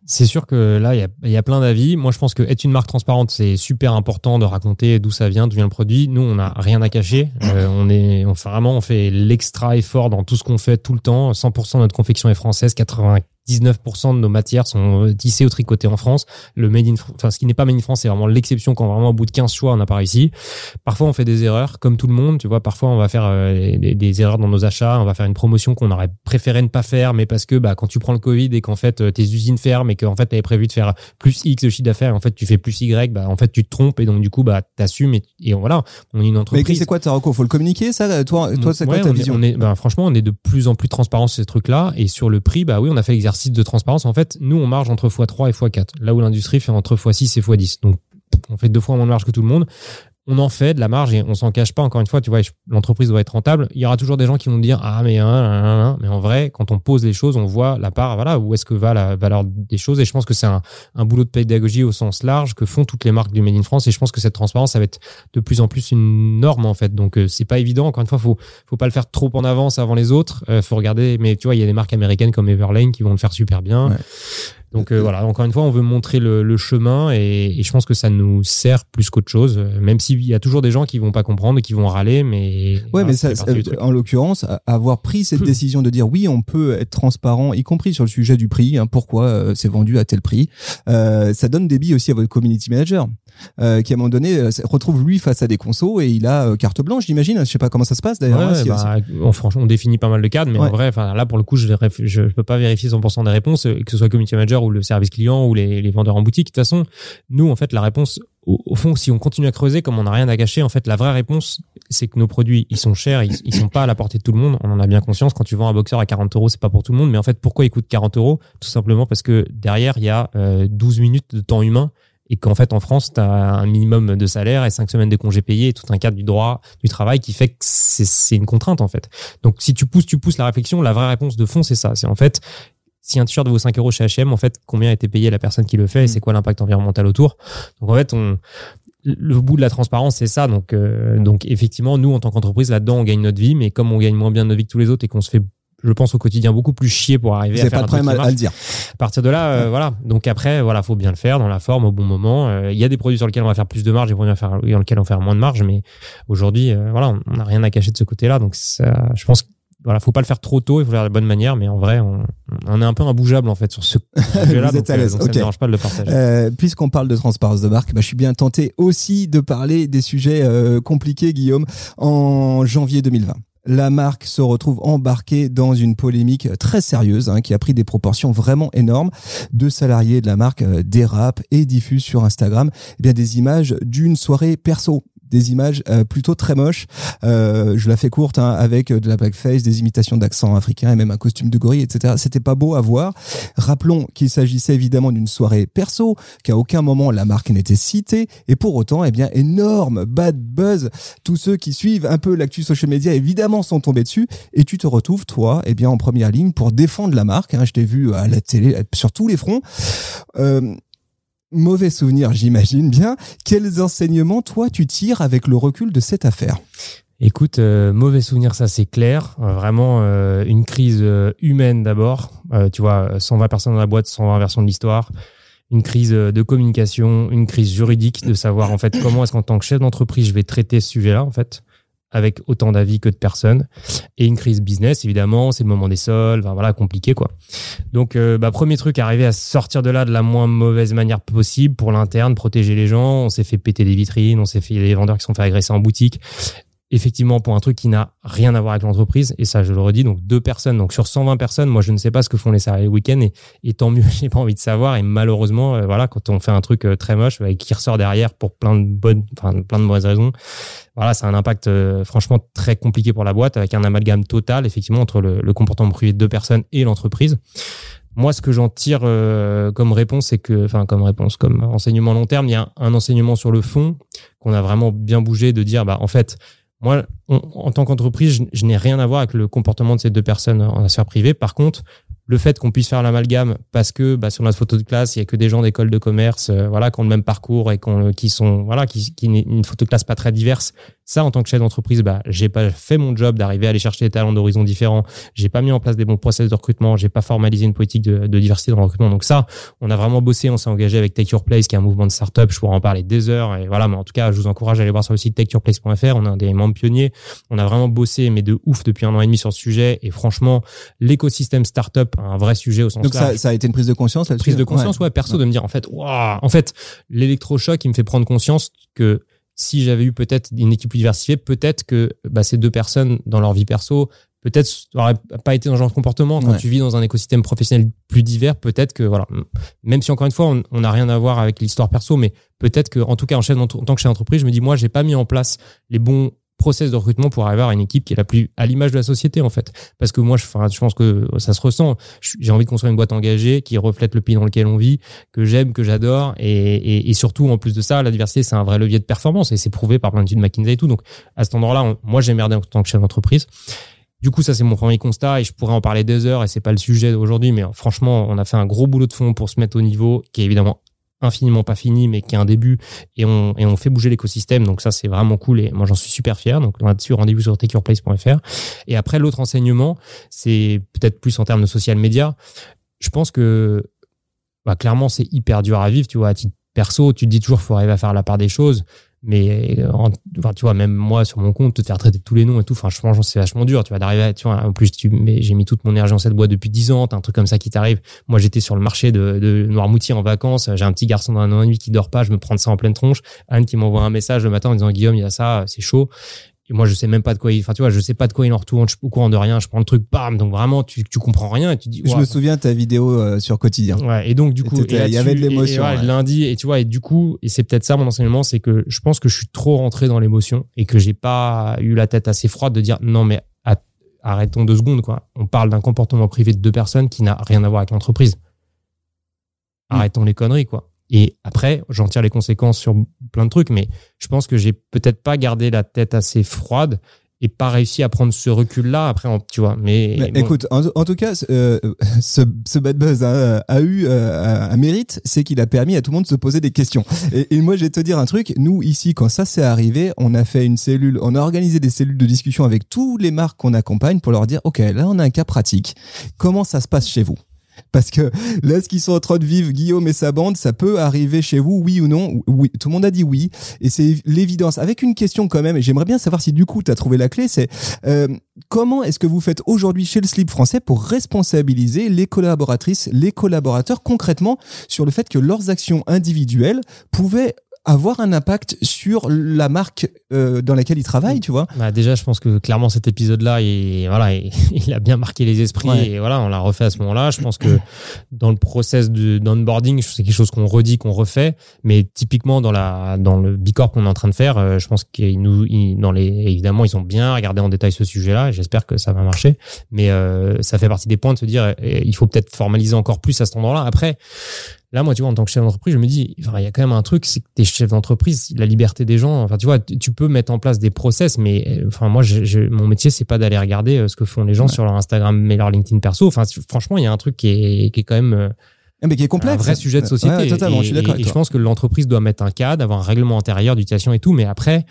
C'est sûr que là, il y a, il y a plein d'avis. Moi, je pense que être une marque transparente, c'est super important de raconter d'où ça vient, d'où vient le produit. Nous, on n'a rien à cacher. Euh, on est, on fait vraiment, on fait l'extra effort dans tout ce qu'on fait tout le temps. cent pour cent de notre confection est française, quatre-vingt-dix-neuf pour cent de nos matières sont tissées ou tricotées en France. Le made in, enfin, ce qui n'est pas made in France, c'est vraiment l'exception quand vraiment au bout de quinze choix, on n'a pas réussi. Parfois, on fait des erreurs, comme tout le monde. Tu vois, parfois, on va faire euh, des, des erreurs dans nos achats. On va faire une promotion qu'on aurait préféré ne pas faire, mais parce que, bah, quand tu prends le Covid et qu'en fait, tes usines ferment et qu'en fait, tu avais prévu de faire plus X de chiffre d'affaires et en fait, tu fais plus Y, bah, en fait, tu te trompes et donc, du coup, bah, t'assumes et, et voilà. On est une entreprise. Mais c'est quoi ta reco? Faut le communiquer, ça? Toi, toi, c'est ouais, quoi ta on vision? est, on est, bah, franchement, on est de plus en plus transparent sur ces trucs-là. Et sur le prix, bah oui, on a fait l'exercice de transparence. En fait, nous, on marge entre fois trois et fois quatre. Là où l'industrie fait entre fois six et fois dix. Donc, on fait deux fois moins de marge que tout le monde. On en fait de la marge et on s'en cache pas. Encore une fois, tu vois, l'entreprise doit être rentable. Il y aura toujours des gens qui vont dire ah mais hein, hein, hein. Mais en vrai, quand on pose les choses, on voit la part, voilà, où est-ce que va la valeur des choses. Et je pense que c'est un, un boulot de pédagogie au sens large que font toutes les marques du Made in France. Et je pense que cette transparence, ça va être de plus en plus une norme en fait. Donc euh, c'est pas évident. Encore une fois, faut faut pas le faire trop en avance avant les autres. Euh, faut regarder. Mais tu vois, il y a des marques américaines comme Everlane qui vont le faire super bien. Ouais. Donc euh, voilà, encore une fois, on veut montrer le, le chemin et, et je pense que ça nous sert plus qu'autre chose, même s'il y a toujours des gens qui vont pas comprendre et qui vont râler, mais... Ouais, voilà, mais ça, ça en l'occurrence, avoir pris cette décision de dire oui, on peut être transparent, y compris sur le sujet du prix, hein, pourquoi euh, c'est vendu à tel prix, euh, ça donne des billes aussi à votre community manager. Euh, qui à un moment donné euh, retrouve lui face à des consos et il a euh, carte blanche, j'imagine. Je sais pas comment ça se passe d'ailleurs. Ouais, hein, si, bah, si... on, franchement, on définit pas mal de cadres, mais ouais. En vrai, enfin là pour le coup, je, je je peux pas vérifier cent pour cent des réponses, que ce soit le community manager ou le service client ou les, les vendeurs en boutique. De toute façon, nous en fait la réponse au, au fond, si on continue à creuser, comme on n'a rien à cacher, en fait la vraie réponse, c'est que nos produits ils sont chers, ils, ils sont pas à la portée de tout le monde. On en a bien conscience. Quand tu vends un boxeur à quarante euros, c'est pas pour tout le monde. Mais en fait, pourquoi il coûte quarante euros? Tout simplement parce que derrière il y a euh, douze minutes de temps humain. Et qu'en fait, en France, tu as un minimum de salaire et cinq semaines de congés payés et tout un cadre du droit du travail qui fait que c'est, c'est une contrainte, en fait. Donc, si tu pousses, tu pousses la réflexion, la vraie réponse de fond, c'est ça. C'est en fait, si un t-shirt vaut cinq euros chez H et M, en fait, combien a été payé la personne qui le fait et c'est quoi l'impact environnemental autour? Donc, en fait, on, le bout de la transparence, c'est ça. Donc, euh, donc, effectivement, nous, en tant qu'entreprise, là-dedans, on gagne notre vie, mais comme on gagne moins bien notre vie que tous les autres et qu'on se fait, je pense, au quotidien beaucoup plus chier pour arriver Vous à faire pas un de problème truc à, à le dire. À partir de là, euh, ouais. Voilà. Donc après, voilà, faut bien le faire dans la forme, au bon moment. Il euh, y a des produits sur lesquels on va faire plus de marge et des produits dans lesquels on va faire moins de marge, mais aujourd'hui, euh, voilà, on n'a rien à cacher de ce côté-là. Donc ça, je pense, voilà, faut pas le faire trop tôt, il faut le faire de la bonne manière, mais en vrai, on, on est un peu imbougeable en fait sur ce sujet-là. Vous donc, êtes à l'aise. Euh, donc okay. ça ne dérange pas de le partager. Euh, puisqu'on parle de transparence de marque, bah, je suis bien tenté aussi de parler des sujets euh, compliqués, Guillaume, en janvier deux mille vingt. La marque se retrouve embarquée dans une polémique très sérieuse hein, qui a pris des proportions vraiment énormes. Deux salariés de la marque euh, dérapent et diffusent sur Instagram eh bien, des images d'une soirée perso. Des images euh, plutôt très moches. Euh, je la fais courte hein, avec de la blackface, des imitations d'accent africain et même un costume de gorille, et cetera. C'était pas beau à voir. Rappelons qu'il s'agissait évidemment d'une soirée perso, qu'à aucun moment la marque n'était citée. Et pour autant, eh bien, énorme bad buzz. Tous ceux qui suivent un peu l'actu social media, évidemment, sont tombés dessus. Et tu te retrouves, toi, eh bien, en première ligne pour défendre la marque. Hein. Je t'ai vu à la télé, sur tous les fronts. Euh, Mauvais souvenir, j'imagine bien. Quels enseignements, toi, tu tires avec le recul de cette affaire ? Écoute, euh, mauvais souvenir, ça c'est clair. Euh, vraiment euh, une crise euh, humaine d'abord. Euh, tu vois, cent vingt personnes dans la boîte, cent vingt versions de l'histoire. Une crise de communication, une crise juridique, de savoir en fait comment est-ce qu'en tant que chef d'entreprise, je vais traiter ce sujet-là en fait, avec autant d'avis que de personnes. Et une crise business, évidemment, c'est le moment des soldes, enfin, voilà, compliqué, quoi. Donc, euh, bah, premier truc, arriver à sortir de là de la moins mauvaise manière possible pour l'interne, protéger les gens. On s'est fait péter des vitrines, on s'est fait, il y a des vendeurs qui se sont fait agresser en boutique. Effectivement, pour un truc qui n'a rien à voir avec l'entreprise, et ça, je le redis, donc deux personnes, donc sur cent vingt personnes, moi, je ne sais pas ce que font les salariés le week-end, et, et tant mieux, j'ai pas envie de savoir, et malheureusement, euh, voilà, quand on fait un truc euh, très moche, et qui ressort derrière pour plein de bonnes, enfin, plein de mauvaises raisons, voilà, ça a un impact, euh, franchement, très compliqué pour la boîte, avec un amalgame total, effectivement, entre le, le comportement privé de deux personnes et l'entreprise. Moi, ce que j'en tire euh, comme réponse, c'est que, enfin, comme réponse, comme enseignement long terme, il y a un, un enseignement sur le fond qu'on a vraiment bien bougé de dire, bah, en fait, moi, on, en tant qu'entreprise, je, je n'ai rien à voir avec le comportement de ces deux personnes en sphère privée. Par contre, le fait qu'on puisse faire l'amalgame parce que bah, sur notre photo de classe, il y a que des gens d'école de commerce, euh, voilà, qui ont le même parcours et qu'on, qui sont, voilà, qui, qui une photo de classe pas très diverse, Ça, en tant que chef d'entreprise, bah, j'ai pas fait mon job d'arriver à aller chercher des talents d'horizons différents. J'ai pas mis en place des bons process de recrutement. J'ai pas formalisé une politique de, de diversité dans le recrutement. Donc ça, on a vraiment bossé. On s'est engagé avec Take Your Place, qui est un mouvement de start-up. Je pourrais en parler des heures. Et voilà. Mais en tout cas, je vous encourage à aller voir sur le site take your place point f r. On a des membres pionniers. On a vraiment bossé, mais de ouf depuis un an et demi sur ce sujet. Et franchement, l'écosystème start-up, un vrai sujet au sens Donc large. ça, ça a été une prise de conscience là-dessus. Prise de conscience, ouais, ouais perso, ouais. De me dire, en fait, waouh, en fait, l'électrochoc, il me fait prendre conscience que si j'avais eu peut-être une équipe plus diversifiée, peut-être que bah, ces deux personnes dans leur vie perso, peut-être n'auraient pas été dans ce genre de comportement. Quand ouais. tu vis dans un écosystème professionnel plus divers, peut-être que voilà, même si encore une fois on n'a rien à voir avec l'histoire perso, mais peut-être que en tout cas en, chef en tant que chef d'entreprise, je me dis moi j'ai pas mis en place les bons process de recrutement pour arriver à une équipe qui est la plus à l'image de la société en fait, parce que moi je, enfin, je pense que ça se ressent. J'ai envie de construire une boîte engagée qui reflète le pays dans lequel on vit, que j'aime, que j'adore, et, et, et surtout en plus de ça, la diversité c'est un vrai levier de performance et c'est prouvé par plein d'études McKinsey et tout. Donc à cet endroit-là, on, moi j'ai merdé en tant que chef d'entreprise. Du coup, ça c'est mon premier constat et je pourrais en parler des heures et c'est pas le sujet d'aujourd'hui, mais franchement, on a fait un gros boulot de fond pour se mettre au niveau qui est évidemment infiniment pas fini, mais qui est un début, et on, et on fait bouger l'écosystème. Donc ça, c'est vraiment cool et moi, j'en suis super fier. Donc là-dessus, rendez-vous sur take your place point f r. Et après, l'autre enseignement, c'est peut-être plus en termes de social media. Je pense que, bah, clairement, c'est hyper dur à vivre, tu vois, à titre perso, tu te dis toujours qu'il faut arriver à faire la part des choses. Mais en, enfin, tu vois, même moi sur mon compte, te faire traiter de tous les noms et tout, enfin, franchement, c'est vachement dur. Tu vas d'arriver à, tu vois, en plus, tu, mais j'ai mis toute mon énergie dans cette boîte depuis dix ans. T'as un truc comme ça qui t'arrive. Moi, j'étais sur le marché de, de Noirmoutier en vacances. J'ai un petit garçon d'un an et demi qui dort pas. Je me prends ça en pleine tronche. Anne qui m'envoie un message le matin en disant Guillaume, il y a ça, c'est chaud. Et moi, je sais même pas de quoi il, enfin, tu vois, je sais pas de quoi il en retourne, je suis au courant de rien, je prends le truc, bam. Donc vraiment, tu, tu comprends rien et tu dis, je me souviens de ta vidéo euh, sur Quotidien. Ouais. Et donc, du coup, il y avait de l'émotion. Et, et, ouais, ouais. Lundi, et tu vois, et du coup, et c'est peut-être ça mon enseignement, c'est que je pense que je suis trop rentré dans l'émotion et que j'ai pas eu la tête assez froide de dire, non, mais arrêtons deux secondes, quoi. On parle d'un comportement privé de deux personnes qui n'a rien à voir avec l'entreprise. Arrêtons mmh. les conneries, quoi. Et après, j'en tire les conséquences sur plein de trucs, mais je pense que j'ai peut-être pas gardé la tête assez froide et pas réussi à prendre ce recul-là. Après, tu vois, mais, mais bon. Écoute, en, en tout cas, euh, ce, ce bad buzz hein, a eu euh, un mérite, c'est qu'il a permis à tout le monde de se poser des questions. Et, et moi, je vais te dire un truc. Nous, ici, quand ça s'est arrivé, on a fait une cellule, on a organisé des cellules de discussion avec toutes les marques qu'on accompagne pour leur dire, OK, là, on a un cas pratique. Comment ça se passe chez vous? Parce que là, ce qu'ils sont en train de vivre, Guillaume et sa bande, ça peut arriver chez vous, oui ou non? Oui, tout le monde a dit oui. Et c'est l'évidence. Avec une question quand même, et j'aimerais bien savoir si du coup, tu as trouvé la clé, c'est euh, comment est-ce que vous faites aujourd'hui chez le Slip français pour responsabiliser les collaboratrices, les collaborateurs concrètement sur le fait que leurs actions individuelles pouvaient avoir un impact sur la marque euh, dans laquelle ils travaillent, tu vois. Bah déjà, je pense que clairement cet épisode-là, il, voilà, il, il a bien marqué les esprits ouais. et voilà, on l'a refait à ce moment-là. Je pense que dans le process de, d'onboarding, c'est quelque chose qu'on redit, qu'on refait, mais typiquement dans la dans le Bicorp qu'on est en train de faire, euh, je pense qu'ils nous, ils, dans les, évidemment, ils ont bien regardé en détail ce sujet-là et j'espère que ça va marcher. Mais euh, ça fait partie des points de se dire, eh, il faut peut-être formaliser encore plus à cet endroit-là. Après. Là, moi, tu vois, en tant que chef d'entreprise, je me dis, enfin, il y a quand même un truc, c'est que t'es chef d'entreprise, la liberté des gens. Enfin, tu vois, tu peux mettre en place des process, mais enfin, moi, je, je, mon métier, c'est pas d'aller regarder ce que font les gens ouais. sur leur Instagram et leur LinkedIn perso. Enfin, franchement, il y a un truc qui est, qui est quand même mais qui est complexe. Un vrai sujet de société. Ouais, totalement, et, je suis d'accord. Et, et je pense que l'entreprise doit mettre un cadre, avoir un règlement intérieur d'utilisation et tout, mais après.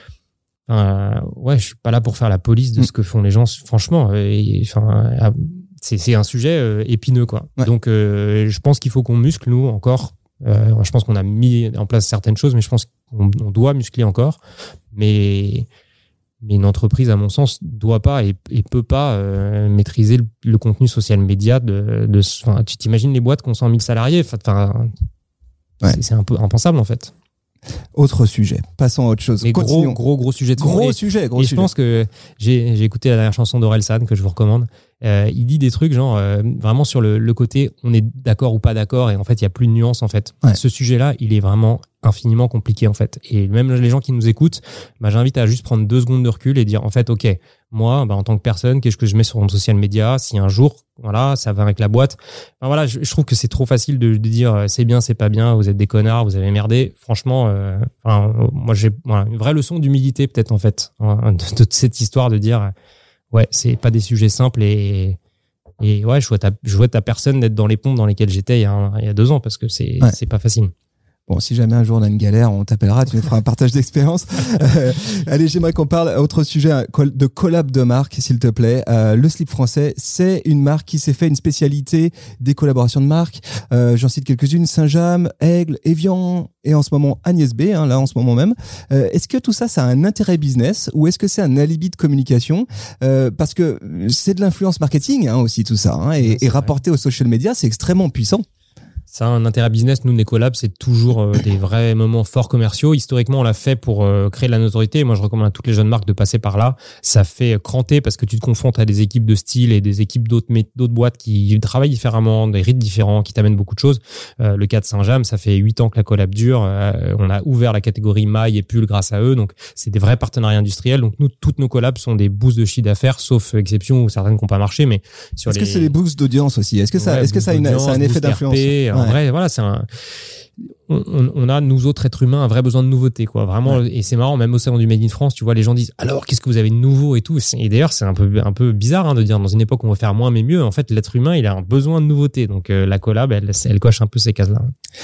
Euh, ouais, je suis pas là pour faire la police de mmh. ce que font les gens. Franchement, et, enfin. C'est, c'est un sujet euh, épineux, quoi. Ouais. Donc, euh, je pense qu'il faut qu'on muscle, nous, encore. Euh, je pense qu'on a mis en place certaines choses, mais je pense qu'on on doit muscler encore. Mais, mais une entreprise, à mon sens, doit pas et, et peut pas euh, maîtriser le, le contenu social média. De, de, tu t'imagines les boîtes qui ont cent mille salariés. Enfin, ouais. c'est, c'est un peu impensable, en fait. Autre sujet. Passons à autre chose. Mais gros, gros, gros sujet. De gros et, sujet, gros et sujet. je pense que j'ai, j'ai écouté la dernière chanson d'Orelsan que je vous recommande. Euh, il dit des trucs genre euh, vraiment sur le, le côté on est d'accord ou pas d'accord et en fait il y a plus de nuances en fait. Ouais. Ce sujet-là, il est vraiment infiniment compliqué en fait. Et même les gens qui nous écoutent, bah, j'invite à juste prendre deux secondes de recul et dire en fait ok, moi bah, en tant que personne, qu'est-ce que je mets sur mon social media si un jour voilà ça va avec la boîte. Enfin, voilà, je, je trouve que c'est trop facile de, de dire c'est bien, c'est pas bien, vous êtes des connards, vous avez merdé. Franchement, euh, enfin, moi j'ai voilà, une vraie leçon d'humilité peut-être en fait hein, de, de cette histoire de dire ouais, c'est pas des sujets simples et, et ouais, je souhaite à, je souhaite à personne d'être dans les pompes dans lesquelles j'étais il y a, un, il y a deux ans parce que c'est, ouais. c'est pas facile. Bon, si jamais un jour on a une galère, on t'appellera, tu nous feras un partage d'expérience. Euh, allez, j'aimerais qu'on parle autre sujet de collab de marque, s'il te plaît. Euh, le slip français, c'est une marque qui s'est fait une spécialité des collaborations de marque. Euh, j'en cite quelques-unes: Saint-James, Aigle, Evian et en ce moment Agnès B, hein, là en ce moment même. Euh, est-ce que tout ça, ça a un intérêt business ou est-ce que c'est un alibi de communication? euh, Parce que c'est de l'influence marketing hein, aussi tout ça, hein, et, ouais, et rapporté aux social media, c'est extrêmement puissant. Ça a un intérêt business. Nous, les collabs, c'est toujours euh, des vrais moments forts commerciaux. Historiquement, on l'a fait pour euh, créer de la notoriété. Moi, je recommande à toutes les jeunes marques de passer par là. Ça fait cranter parce que tu te confrontes à des équipes de style et des équipes d'autres, d'autres boîtes qui travaillent différemment, des rythmes différents, qui t'amènent beaucoup de choses. Euh, le cas de Saint-James, ça fait huit ans que la collab dure. Euh, on a ouvert la catégorie mailles et pulls grâce à eux. Donc, c'est des vrais partenariats industriels. Donc, nous, toutes nos collabs sont des boosts de chiffre d'affaires, sauf exception ou certaines qui n'ont pas marché. Mais sur est-ce les... que c'est des boosts d'audience aussi? Est-ce que ça, ouais, est-ce que ça a, une, ça a un effet d'influence? En ouais. vrai, voilà, c'est un... On, on a, nous autres êtres humains, un vrai besoin de nouveauté, quoi. Vraiment, ouais. Et c'est marrant, même au sein du Made in France, tu vois, les gens disent, alors, qu'est-ce que vous avez de nouveau et tout. Et d'ailleurs, c'est un peu, un peu bizarre, hein, de dire, dans une époque où on veut faire moins mais mieux, en fait, l'être humain, il a un besoin de nouveauté. Donc, euh, la collab, elle, elle coche un peu ces cases-là.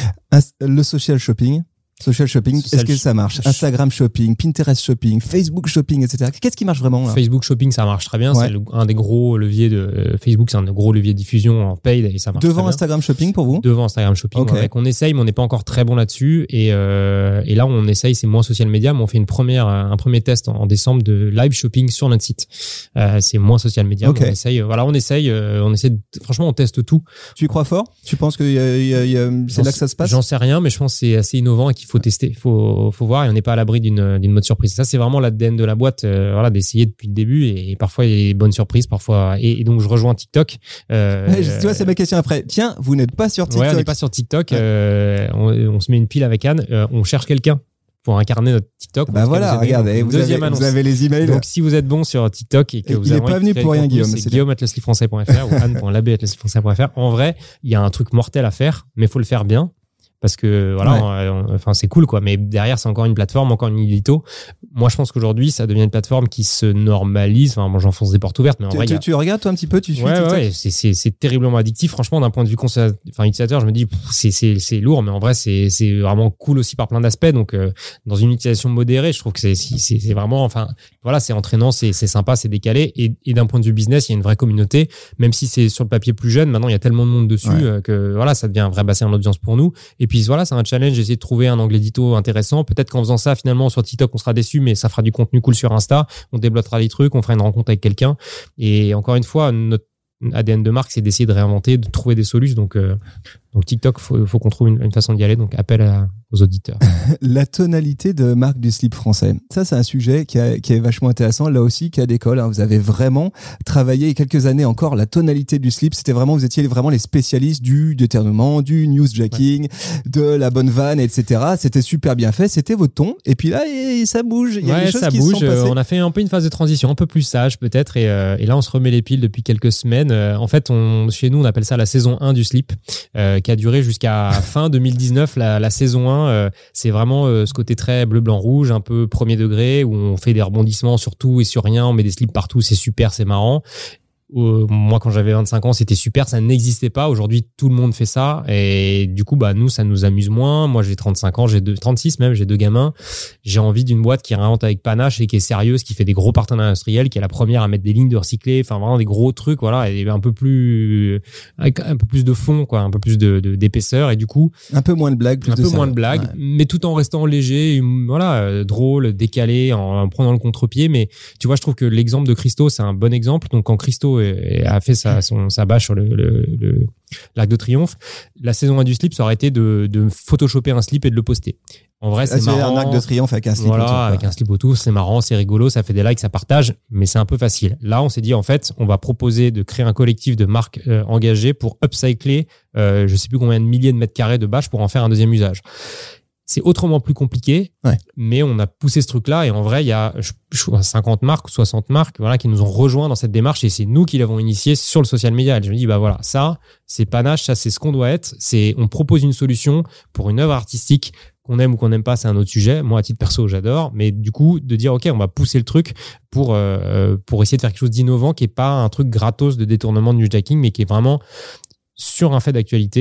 Le social shopping. Social shopping, social est-ce que ça marche? Instagram shopping, Pinterest shopping, Facebook shopping, et cetera. Qu'est-ce qui marche vraiment là? Facebook shopping, ça marche très bien. Ouais. C'est le, un des gros leviers de euh, Facebook, c'est un des gros leviers de diffusion en paid et ça marche. Devant très Instagram bien. shopping pour vous? Devant Instagram shopping, okay. Ouais, qu'on essaye, mais on n'est pas encore très bon là-dessus. Et, euh, et là, on essaye, c'est moins social media, mais on fait une première, un premier test en, en décembre de live shopping sur notre site. Euh, c'est moins social media. Okay. On essaye, voilà, on essaye, euh, on essaie. De, franchement, on teste tout. Tu y crois fort? Tu penses que y a, y a, y a, c'est là que ça se passe? J'en sais rien, mais je pense que c'est assez innovant et qu'il faut tester. Faut faut voir et on n'est pas à l'abri d'une d'une mode surprise. Ça, c'est vraiment l'A D N de la boîte, euh, voilà, d'essayer depuis le début et, et parfois il y a des bonnes surprises, parfois. Et, et donc je rejoins TikTok. Euh, ouais, tu vois, c'est ma question après. Tiens, vous n'êtes pas sur TikTok. Ouais, on n'est pas sur TikTok. Ouais. Euh, on, on se met une pile avec Anne. Euh, on cherche quelqu'un pour incarner notre TikTok. Bah voilà, regardez, vous avez, vous avez les emails. Donc si vous êtes bon sur TikTok et que et vous il avez n'est pas venu pour rien, Guillaume. C'est guillaume arobase le slip français point f r ou anne point labé arobase le slip français point f r. En vrai, il y a un truc mortel à faire, mais il faut le faire bien. Parce que voilà, ouais. on, on, enfin c'est cool quoi, mais derrière c'est encore une plateforme, encore une édito. Moi je pense qu'aujourd'hui ça devient une plateforme qui se normalise. Enfin moi j'enfonce des portes ouvertes, mais en tu, vrai tu, a... tu regardes toi un petit peu, tu suis ouais, TikTok. Ouais, c'est c'est c'est terriblement addictif. Franchement d'un point de vue consa... enfin utilisateur, je me dis pff, c'est c'est c'est lourd, mais en vrai c'est c'est vraiment cool aussi par plein d'aspects. Donc euh, dans une utilisation modérée, je trouve que c'est c'est c'est vraiment, enfin voilà, c'est entraînant, c'est c'est sympa, c'est décalé et, et d'un point de vue business, il y a une vraie communauté. Même si c'est sur le papier plus jeune, maintenant il y a tellement de monde dessus ouais. euh, que voilà, ça devient un vrai bassin d'audience pour nous. Et puis voilà, c'est un challenge. J'ai essayé de trouver un angle édito intéressant. Peut-être qu'en faisant ça, finalement, sur TikTok, on sera déçu, mais ça fera du contenu cool sur Insta. On débloquera des trucs, on fera une rencontre avec quelqu'un. Et encore une fois, notre A D N de marque, c'est d'essayer de réinventer, de trouver des solutions. Donc, euh, donc TikTok, faut, faut qu'on trouve une, une façon d'y aller. Donc, appel à, aux auditeurs. La tonalité de marque du slip français. Ça, c'est un sujet qui, a, qui est vachement intéressant. Là aussi, qui a d'école. Hein. Vous avez vraiment travaillé il y a quelques années encore la tonalité du slip. C'était vraiment, vous étiez vraiment les spécialistes du déternement, du newsjacking, ouais. de la bonne vanne, et cetera. C'était super bien fait. C'était votre ton. Et puis là, et, et ça bouge. Il y a ouais, des choses ça qui bouge. se sont passées. On a fait un peu une phase de transition, un peu plus sage peut-être. Et, euh, et là, on se remet les piles depuis quelques semaines. Euh, en fait, on, chez nous, on appelle ça la saison un du slip, euh, qui a duré jusqu'à fin deux mille dix-neuf. La, la saison un, euh, c'est vraiment euh, ce côté très bleu, blanc, rouge, un peu premier degré, où on fait des rebondissements sur tout et sur rien, on met des slips partout, c'est super, c'est marrant. Euh, moi, quand j'avais vingt-cinq ans, c'était super, ça n'existait pas. Aujourd'hui, tout le monde fait ça. Et du coup, bah, nous, ça nous amuse moins. Moi, j'ai trente-cinq ans, j'ai deux, trente-six même, j'ai deux gamins. J'ai envie d'une boîte qui réinvente avec panache et qui est sérieuse, qui fait des gros partenariats industriels, qui est la première à mettre des lignes de recyclés, enfin, vraiment des gros trucs, voilà, et un peu plus, avec un peu plus de fond, quoi, un peu plus de, de d'épaisseur. Et du coup, un peu moins de blagues, plus un de peu ça. moins de blagues, ouais. Mais tout en restant léger, voilà, euh, drôle, décalé, en, en prenant le contre-pied. Mais tu vois, je trouve que l'exemple de Christo, c'est un bon exemple. Donc, quand Christo est, a fait sa, son, sa bâche sur le, le, le, l'Arc de Triomphe, la saison un du slip, ça aurait été de, de photoshopper un slip et de le poster. En vrai, c'est, c'est marrant. un Arc de Triomphe avec un slip voilà, autour. Voilà, avec un slip autour, c'est marrant, c'est rigolo, ça fait des likes, ça partage, mais c'est un peu facile. Là, on s'est dit, en fait, on va proposer de créer un collectif de marques euh, engagées pour upcycler, euh, je sais plus combien de milliers de mètres carrés de bâches pour en faire un deuxième usage. C'est autrement plus compliqué, ouais. Mais on a poussé ce truc-là et en vrai, il y a je, je, cinquante marques ou soixante marques voilà, qui nous ont rejoints dans cette démarche et c'est nous qui l'avons initié sur le social media. Et je me dis, bah voilà, ça, c'est panache, ça, c'est ce qu'on doit être. C'est, on propose une solution pour une œuvre artistique qu'on aime ou qu'on n'aime pas, c'est un autre sujet. Moi, à titre perso, j'adore. Mais du coup, de dire, OK, on va pousser le truc pour, euh, pour essayer de faire quelque chose d'innovant qui n'est pas un truc gratos de détournement de newsjacking, mais qui est vraiment sur un fait d'actualité.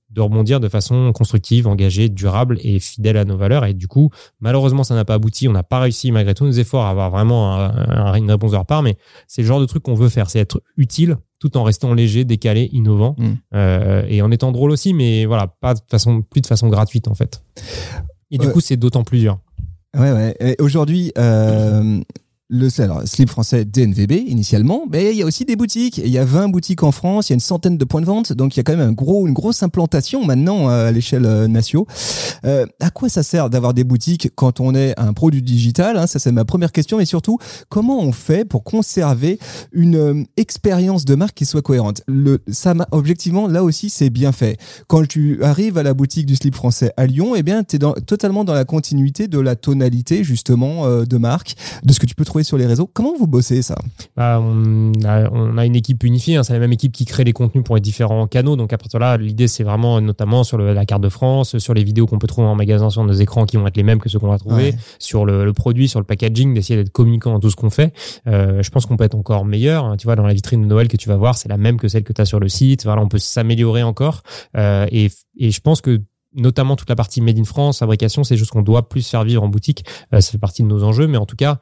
de rebondir de façon constructive, engagée, durable et fidèle à nos valeurs. Et du coup, malheureusement, ça n'a pas abouti. On n'a pas réussi, malgré tous nos efforts, à avoir vraiment un, un, une réponse de leur part. Mais c'est le genre de truc qu'on veut faire. C'est être utile tout en restant léger, décalé, innovant mmh. euh, et en étant drôle aussi. Mais voilà, pas de façon, plus de façon gratuite, en fait. Et du euh, coup, c'est d'autant plus dur. Ouais, ouais. Et aujourd'hui, euh, le alors, slip français D N V B initialement, mais il y a aussi des boutiques. Il y a vingt boutiques en France, il y a une centaine de points de vente, donc il y a quand même un gros, une grosse implantation maintenant à l'échelle nationale. Euh, à quoi ça sert d'avoir des boutiques quand on est un produit digital, hein, ça c'est ma première question, mais surtout, comment on fait pour conserver une euh, expérience de marque qui soit cohérente? Le, ça, objectivement, là aussi, c'est bien fait. Quand tu arrives à la boutique du slip français à Lyon, eh bien, t'es dans, totalement dans la continuité de la tonalité justement euh, de marque, de ce que tu peux trouver sur les réseaux. Comment vous bossez ça? Bah, on, a, on a une équipe unifiée, hein, c'est la même équipe qui crée les contenus pour les différents canaux. Donc à partir de là, l'idée c'est vraiment notamment sur le, la carte de France, sur les vidéos qu'on peut trouver en magasin sur nos écrans qui vont être les mêmes que ceux qu'on va trouver, ouais. sur le, le produit, sur le packaging, d'essayer d'être communicant dans tout ce qu'on fait. Euh, je pense qu'on peut être encore meilleur. Hein, tu vois, dans la vitrine de Noël que tu vas voir, c'est la même que celle que tu as sur le site. Voilà, on peut s'améliorer encore. Euh, et, et je pense que notamment toute la partie Made in France, fabrication, c'est des choses qu'on doit plus faire vivre en boutique. Euh, ça fait partie de nos enjeux, mais en tout cas,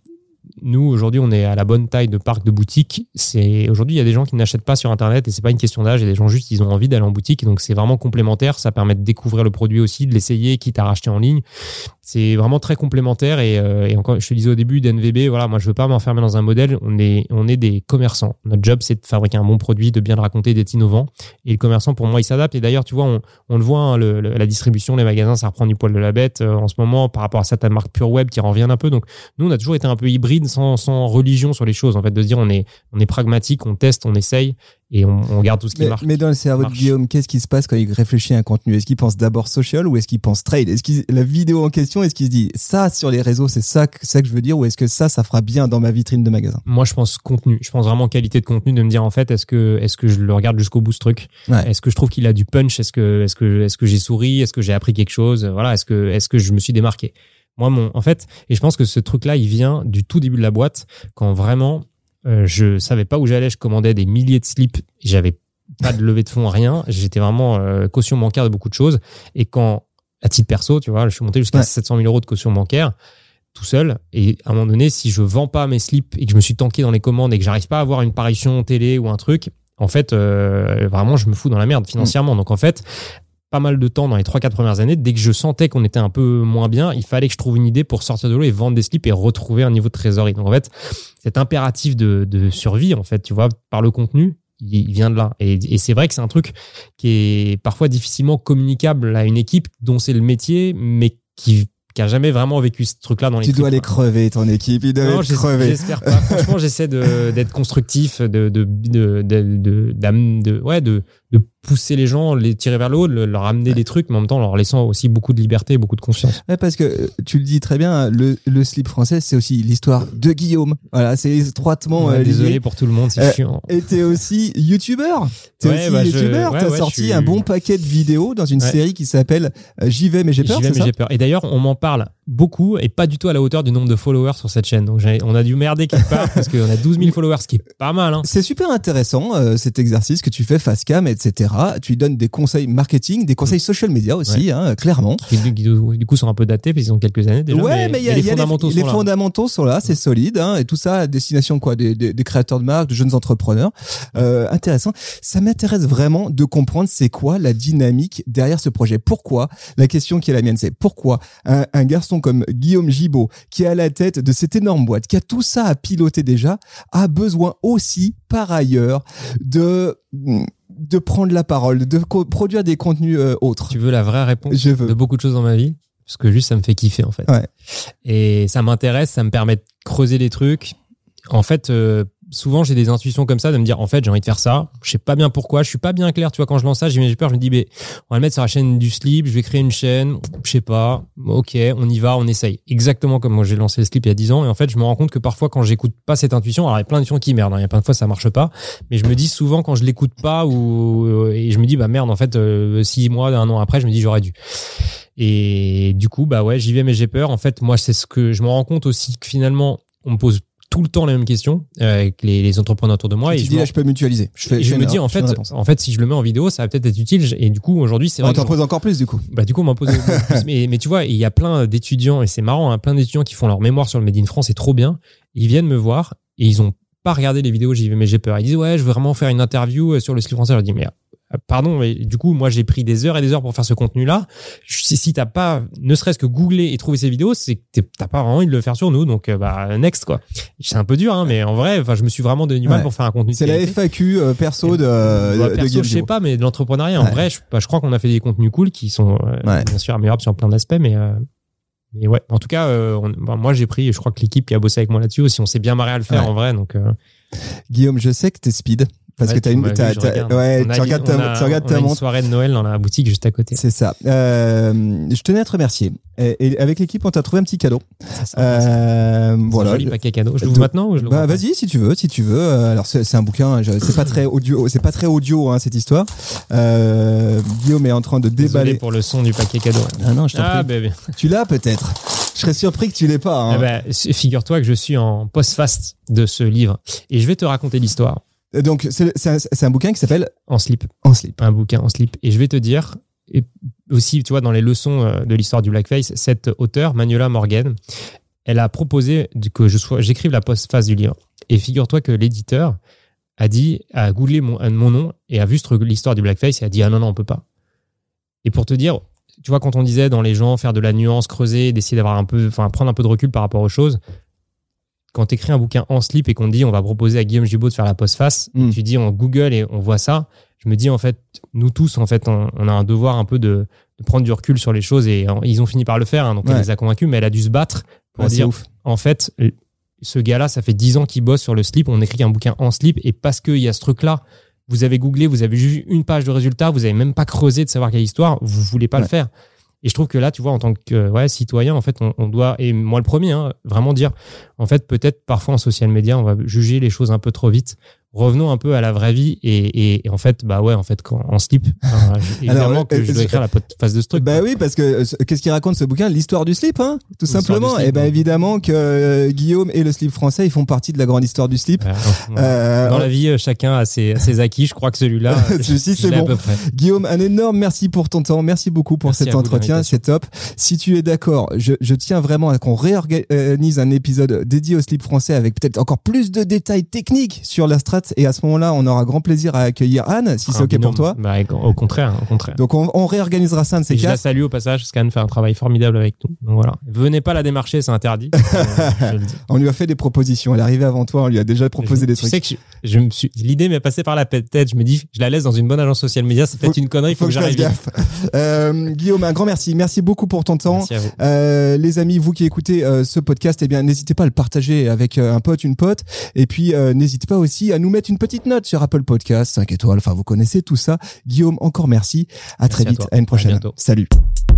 nous, aujourd'hui, on est à la bonne taille de parc de boutique. C'est, aujourd'hui, il y a des gens qui n'achètent pas sur Internet et c'est pas une question d'âge. Il y a des gens juste, ils ont envie d'aller en boutique. Donc, c'est vraiment complémentaire. Ça permet de découvrir le produit aussi, de l'essayer, quitte à racheter en ligne. C'est vraiment très complémentaire. Et, euh, et encore, je te disais au début, D N V B, voilà, moi, je veux pas m'enfermer dans un modèle. On est, on est des commerçants. Notre job, c'est de fabriquer un bon produit, de bien le raconter, d'être innovant. Et le commerçant, pour moi, il s'adapte. Et d'ailleurs, tu vois, on, on le voit, hein, le, le, la distribution, les magasins, ça reprend du poil de la bête euh, en ce moment par rapport à certaines marques pure web qui reviennent un peu. Donc, nous, on a toujours été un peu hybride, sans, sans religion sur les choses, en fait, de se dire on est, on est pragmatique, on teste, on essaye et on, on garde tout ce qui mais, marche. Mais dans le cerveau de Guillaume, qu'est-ce qui se passe quand il réfléchit à un contenu? Est-ce qu'il pense d'abord social ou est-ce qu'il pense trade? Est-ce qu'il, la vidéo en question, est-ce qu'il se dit ça sur les réseaux, c'est ça, ça que je veux dire, ou est-ce que ça, ça fera bien dans ma vitrine de magasin? Moi, je pense contenu. Je pense vraiment qualité de contenu, de me dire en fait, est-ce que, est-ce que je le regarde jusqu'au bout ce truc? Ouais. Est-ce que je trouve qu'il a du punch? Est-ce que, est-ce que, est-ce que j'ai souri? Est-ce que j'ai appris quelque chose? Voilà. Est-ce que, est-ce que je me suis démarqué? Moi, mon, en fait, et je pense que ce truc-là, il vient du tout début de la boîte, quand vraiment, euh, je savais pas où j'allais, je commandais des milliers de slips, j'avais pas de levée de fonds, rien. J'étais vraiment euh, caution bancaire de beaucoup de choses. Et quand, à titre perso, tu vois, je suis monté jusqu'à ouais. sept cent mille euros de caution bancaire, tout seul. Et à un moment donné, si je vends pas mes slips et que je me suis tanké dans les commandes et que j'arrive pas à avoir une parution télé ou un truc, en fait, euh, vraiment, je me fous dans la merde financièrement. Mmh. Donc, en fait, pas mal de temps dans les trois quatre premières années, dès que je sentais qu'on était un peu moins bien, il fallait que je trouve une idée pour sortir de l'eau et vendre des slips et retrouver un niveau de trésorerie. Donc en fait, cet impératif de, de survie, en fait, tu vois, par le contenu, il vient de là. Et, et c'est vrai que c'est un truc qui est parfois difficilement communicable à une équipe dont c'est le métier, mais qui qui a jamais vraiment vécu ce truc-là dans les. Tu dois les crever, ton équipe, ils doivent être crevés. J'espère pas. Franchement, j'essaie de d'être constructif, de de de de de, de, de ouais de de pousser les gens, les tirer vers le haut, leur amener ouais. des trucs, mais en même temps leur laissant aussi beaucoup de liberté et beaucoup de confiance. Ouais, parce que tu le dis très bien, le, le slip français, c'est aussi l'histoire de Guillaume. Voilà, c'est étroitement ouais, euh, désolé pour tout le monde, c'est euh, chiant. Et t'es aussi youtubeur. T'es ouais, aussi bah, youtubeur. Je... Ouais, T'as ouais, sorti suis... un bon paquet de vidéos dans une ouais. série qui s'appelle euh, J'y vais mais j'ai peur. J'y vais mais ça j'ai peur. Et d'ailleurs, on m'en parle beaucoup et pas du tout à la hauteur du nombre de followers sur cette chaîne. Donc on a dû merder quelque part parce qu'on a douze mille followers, ce qui est pas mal. Hein. C'est super intéressant euh, cet exercice que tu fais face cam, et cetera. Tu lui donnes des conseils marketing, des conseils social media aussi, ouais. hein, clairement. Qui, qui, du coup sont un peu datés parce qu'ils ont quelques années déjà. Ouais, mais, mais y a, les, y a fondamentaux, les, sont les là. fondamentaux sont là, c'est solide, hein, et tout ça à destination quoi, des, des, des créateurs de marques, de jeunes entrepreneurs. Euh, intéressant. Ça m'intéresse vraiment de comprendre c'est quoi la dynamique derrière ce projet. Pourquoi? La question qui est la mienne, c'est pourquoi un, un garçon comme Guillaume Gibaud, qui est à la tête de cette énorme boîte, qui a tout ça à piloter déjà, a besoin aussi, par ailleurs, de de prendre la parole, de co- produire des contenus euh, autres. Tu veux la vraie réponse Je veux. de beaucoup de choses dans ma vie? Parce que juste, ça me fait kiffer, en fait. Ouais. Et ça m'intéresse, ça me permet de creuser des trucs. En fait, euh, souvent, j'ai des intuitions comme ça, de me dire, en fait, j'ai envie de faire ça. Je sais pas bien pourquoi. Je suis pas bien clair. Tu vois, quand je lance ça, j'ai peur. Je me dis, ben, on va le mettre sur la chaîne du slip. Je vais créer une chaîne. Je sais pas. Ok, on y va, on essaye. Exactement comme moi, j'ai lancé le slip il y a dix ans. Et en fait, je me rends compte que parfois, quand j'écoute pas cette intuition, alors il y a plein d'intuitions qui merdent. Hein, il y a plein de fois, ça marche pas. Mais je me dis souvent, quand je l'écoute pas, ou, et je me dis, bah merde, en fait, euh, six mois, un an après, je me dis, j'aurais dû. Et du coup, bah ouais, j'y vais, mais j'ai peur. En fait, moi, c'est ce que je me rends compte aussi que finalement, on me pose tout le temps les mêmes questions euh, avec les, les entrepreneurs autour de moi. Et, et tu je dis, me, là, je peux mutualiser. Je, fais, et je, je me dis, en fait, en fait, si je le mets en vidéo, ça va peut-être être utile. Et du coup, aujourd'hui, c'est vrai. On t'en pose encore plus, du coup. Bah, du coup, on m'en pose plus. Mais, mais tu vois, il y a plein d'étudiants, et c'est marrant, hein, plein d'étudiants qui font leur mémoire sur le Made in France, c'est trop bien. Ils viennent me voir et ils ont pas regardé les vidéos, j'y vais, mais j'ai peur. Ils disent, ouais, je veux vraiment faire une interview sur le slip français. Je leur dis, mais pardon, mais du coup, moi, j'ai pris des heures et des heures pour faire ce contenu-là. Si, si t'as pas, ne serait-ce que googlé et trouvé ces vidéos, c'est que t'as pas vraiment envie de le faire sur nous. Donc, bah, next, quoi. C'est un peu dur, hein, mais en vrai, enfin, je me suis vraiment donné du mal ouais. pour faire un contenu. C'est la F A Q euh, perso de, euh, bah, de perso, de je sais pas, mais de l'entrepreneuriat. En ouais. vrai, je, bah, je crois qu'on a fait des contenus cool qui sont, euh, ouais. bien sûr, améliorables sur plein d'aspects, mais, euh, mais ouais. En tout cas, euh, on, bah, moi, j'ai pris, je crois que l'équipe qui a bossé avec moi là-dessus aussi, on s'est bien marré à le faire, ouais. en vrai, donc, euh... Guillaume, je sais que t'es speed. Parce ouais, que t'as une, t'as, vu, t'as, regarde. ouais, on tu a, regardes ta, a, tu regardes ta montre. montre. Une soirée de Noël dans la boutique juste à côté. C'est ça. Euh, je tenais à te remercier. Et, et avec l'équipe, on t'a trouvé un petit cadeau. C'est ça. Euh, c'est voilà. un joli paquet cadeau. Je l'ouvre Donc, maintenant ou je l'ouvre Bah, vas-y, si tu veux, si tu veux. Alors, c'est, c'est un bouquin. Je, c'est pas très audio, c'est pas très audio, hein, cette histoire. Euh, Guillaume est en train de déballer. Désolé pour le son du paquet cadeau. Ah non, je t'en ah, prie. Bébé. Tu l'as peut-être. Je serais surpris que tu l'aies pas. Hein. Eh ben, figure-toi que je suis en post-fast de ce livre et je vais te raconter l'histoire. Donc, c'est, c'est, un, c'est un bouquin qui s'appelle En slip. En slip. Un bouquin en slip. Et je vais te dire, et aussi, tu vois, dans les leçons de l'histoire du blackface, cette auteure, Manuela Morgan, elle a proposé que je sois, j'écrive la postface du livre. Et figure-toi que l'éditeur a dit, a googlé mon, mon nom et a vu l'histoire du blackface et a dit, ah non, non, on peut pas. Et pour te dire, tu vois, quand on disait dans les gens, faire de la nuance, creuser, d'essayer d'avoir un peu, enfin, prendre un peu de recul par rapport aux choses, quand tu écris un bouquin en slip et qu'on te dit on va proposer à Guillaume Gibaud de faire la postface, mm. tu dis on Google et on voit ça, je me dis en fait, nous tous, en fait, on, on a un devoir un peu de, de prendre du recul sur les choses et en, ils ont fini par le faire, hein, donc ouais. elle les a convaincus, mais elle a dû se battre pour ouais, dire en fait, ce gars-là, ça fait dix ans qu'il bosse sur le slip, on écrit un bouquin en slip et parce qu'il y a ce truc-là, vous avez googlé, vous avez juste une page de résultats, vous avez même pas creusé de savoir quelle histoire, vous voulez pas ouais. le faire. Et je trouve que là, tu vois, en tant que ouais, citoyen, en fait, on, on doit, et moi le premier, hein, vraiment dire, en fait, peut-être parfois en social media, on va juger les choses un peu trop vite. Revenons un peu à la vraie vie et, et, et en fait, bah ouais, en fait, quand, en slip, hein, évidemment Alors, que euh, je dois écrire la phase de ce truc. Bah quoi. Oui, parce que euh, qu'est-ce qu'il raconte ce bouquin? L'histoire du slip, hein, tout l'histoire simplement. Et bah évidemment que euh, Guillaume et le slip français, ils font partie de la grande histoire du slip. Ouais, euh, dans euh, la vie, chacun a ses, ses acquis. Je crois que celui-là, celui-ci, c'est bon. À peu près. Guillaume, un énorme merci pour ton temps. Merci beaucoup pour merci cet entretien. C'est top. Si tu es d'accord, je, je tiens vraiment à qu'on réorganise un épisode dédié au slip français avec peut-être encore plus de détails techniques sur la strat. Et à ce moment-là, on aura grand plaisir à accueillir Anne, si c'est OK binôme. Pour toi. Bah, au contraire, au contraire. Donc, on, on réorganisera ça un de ces quatre. Je la salue au passage, parce qu'Anne fait un travail formidable avec nous. Donc voilà. Venez pas la démarcher, c'est interdit. euh, on lui a fait des propositions. Elle est arrivée avant toi, on lui a déjà proposé je, des tu trucs. Tu sais que je, je me suis, l'idée m'est passée par la tête. Je me dis, je la laisse dans une bonne agence social media. C'est peut-être une connerie, il faut, faut que, que j'arrive. Gaffe. euh, Guillaume, un grand merci. Merci beaucoup pour ton temps. Merci à vous. Euh, les amis, vous qui écoutez euh, ce podcast, eh bien, n'hésitez pas à le partager avec euh, un pote, une pote. Et puis, euh, n'hésitez pas aussi à nous mettre une petite note sur Apple Podcast, cinq étoiles, enfin vous connaissez tout ça. Guillaume, encore merci. À merci très vite, à, à une prochaine. À bientôt. Salut.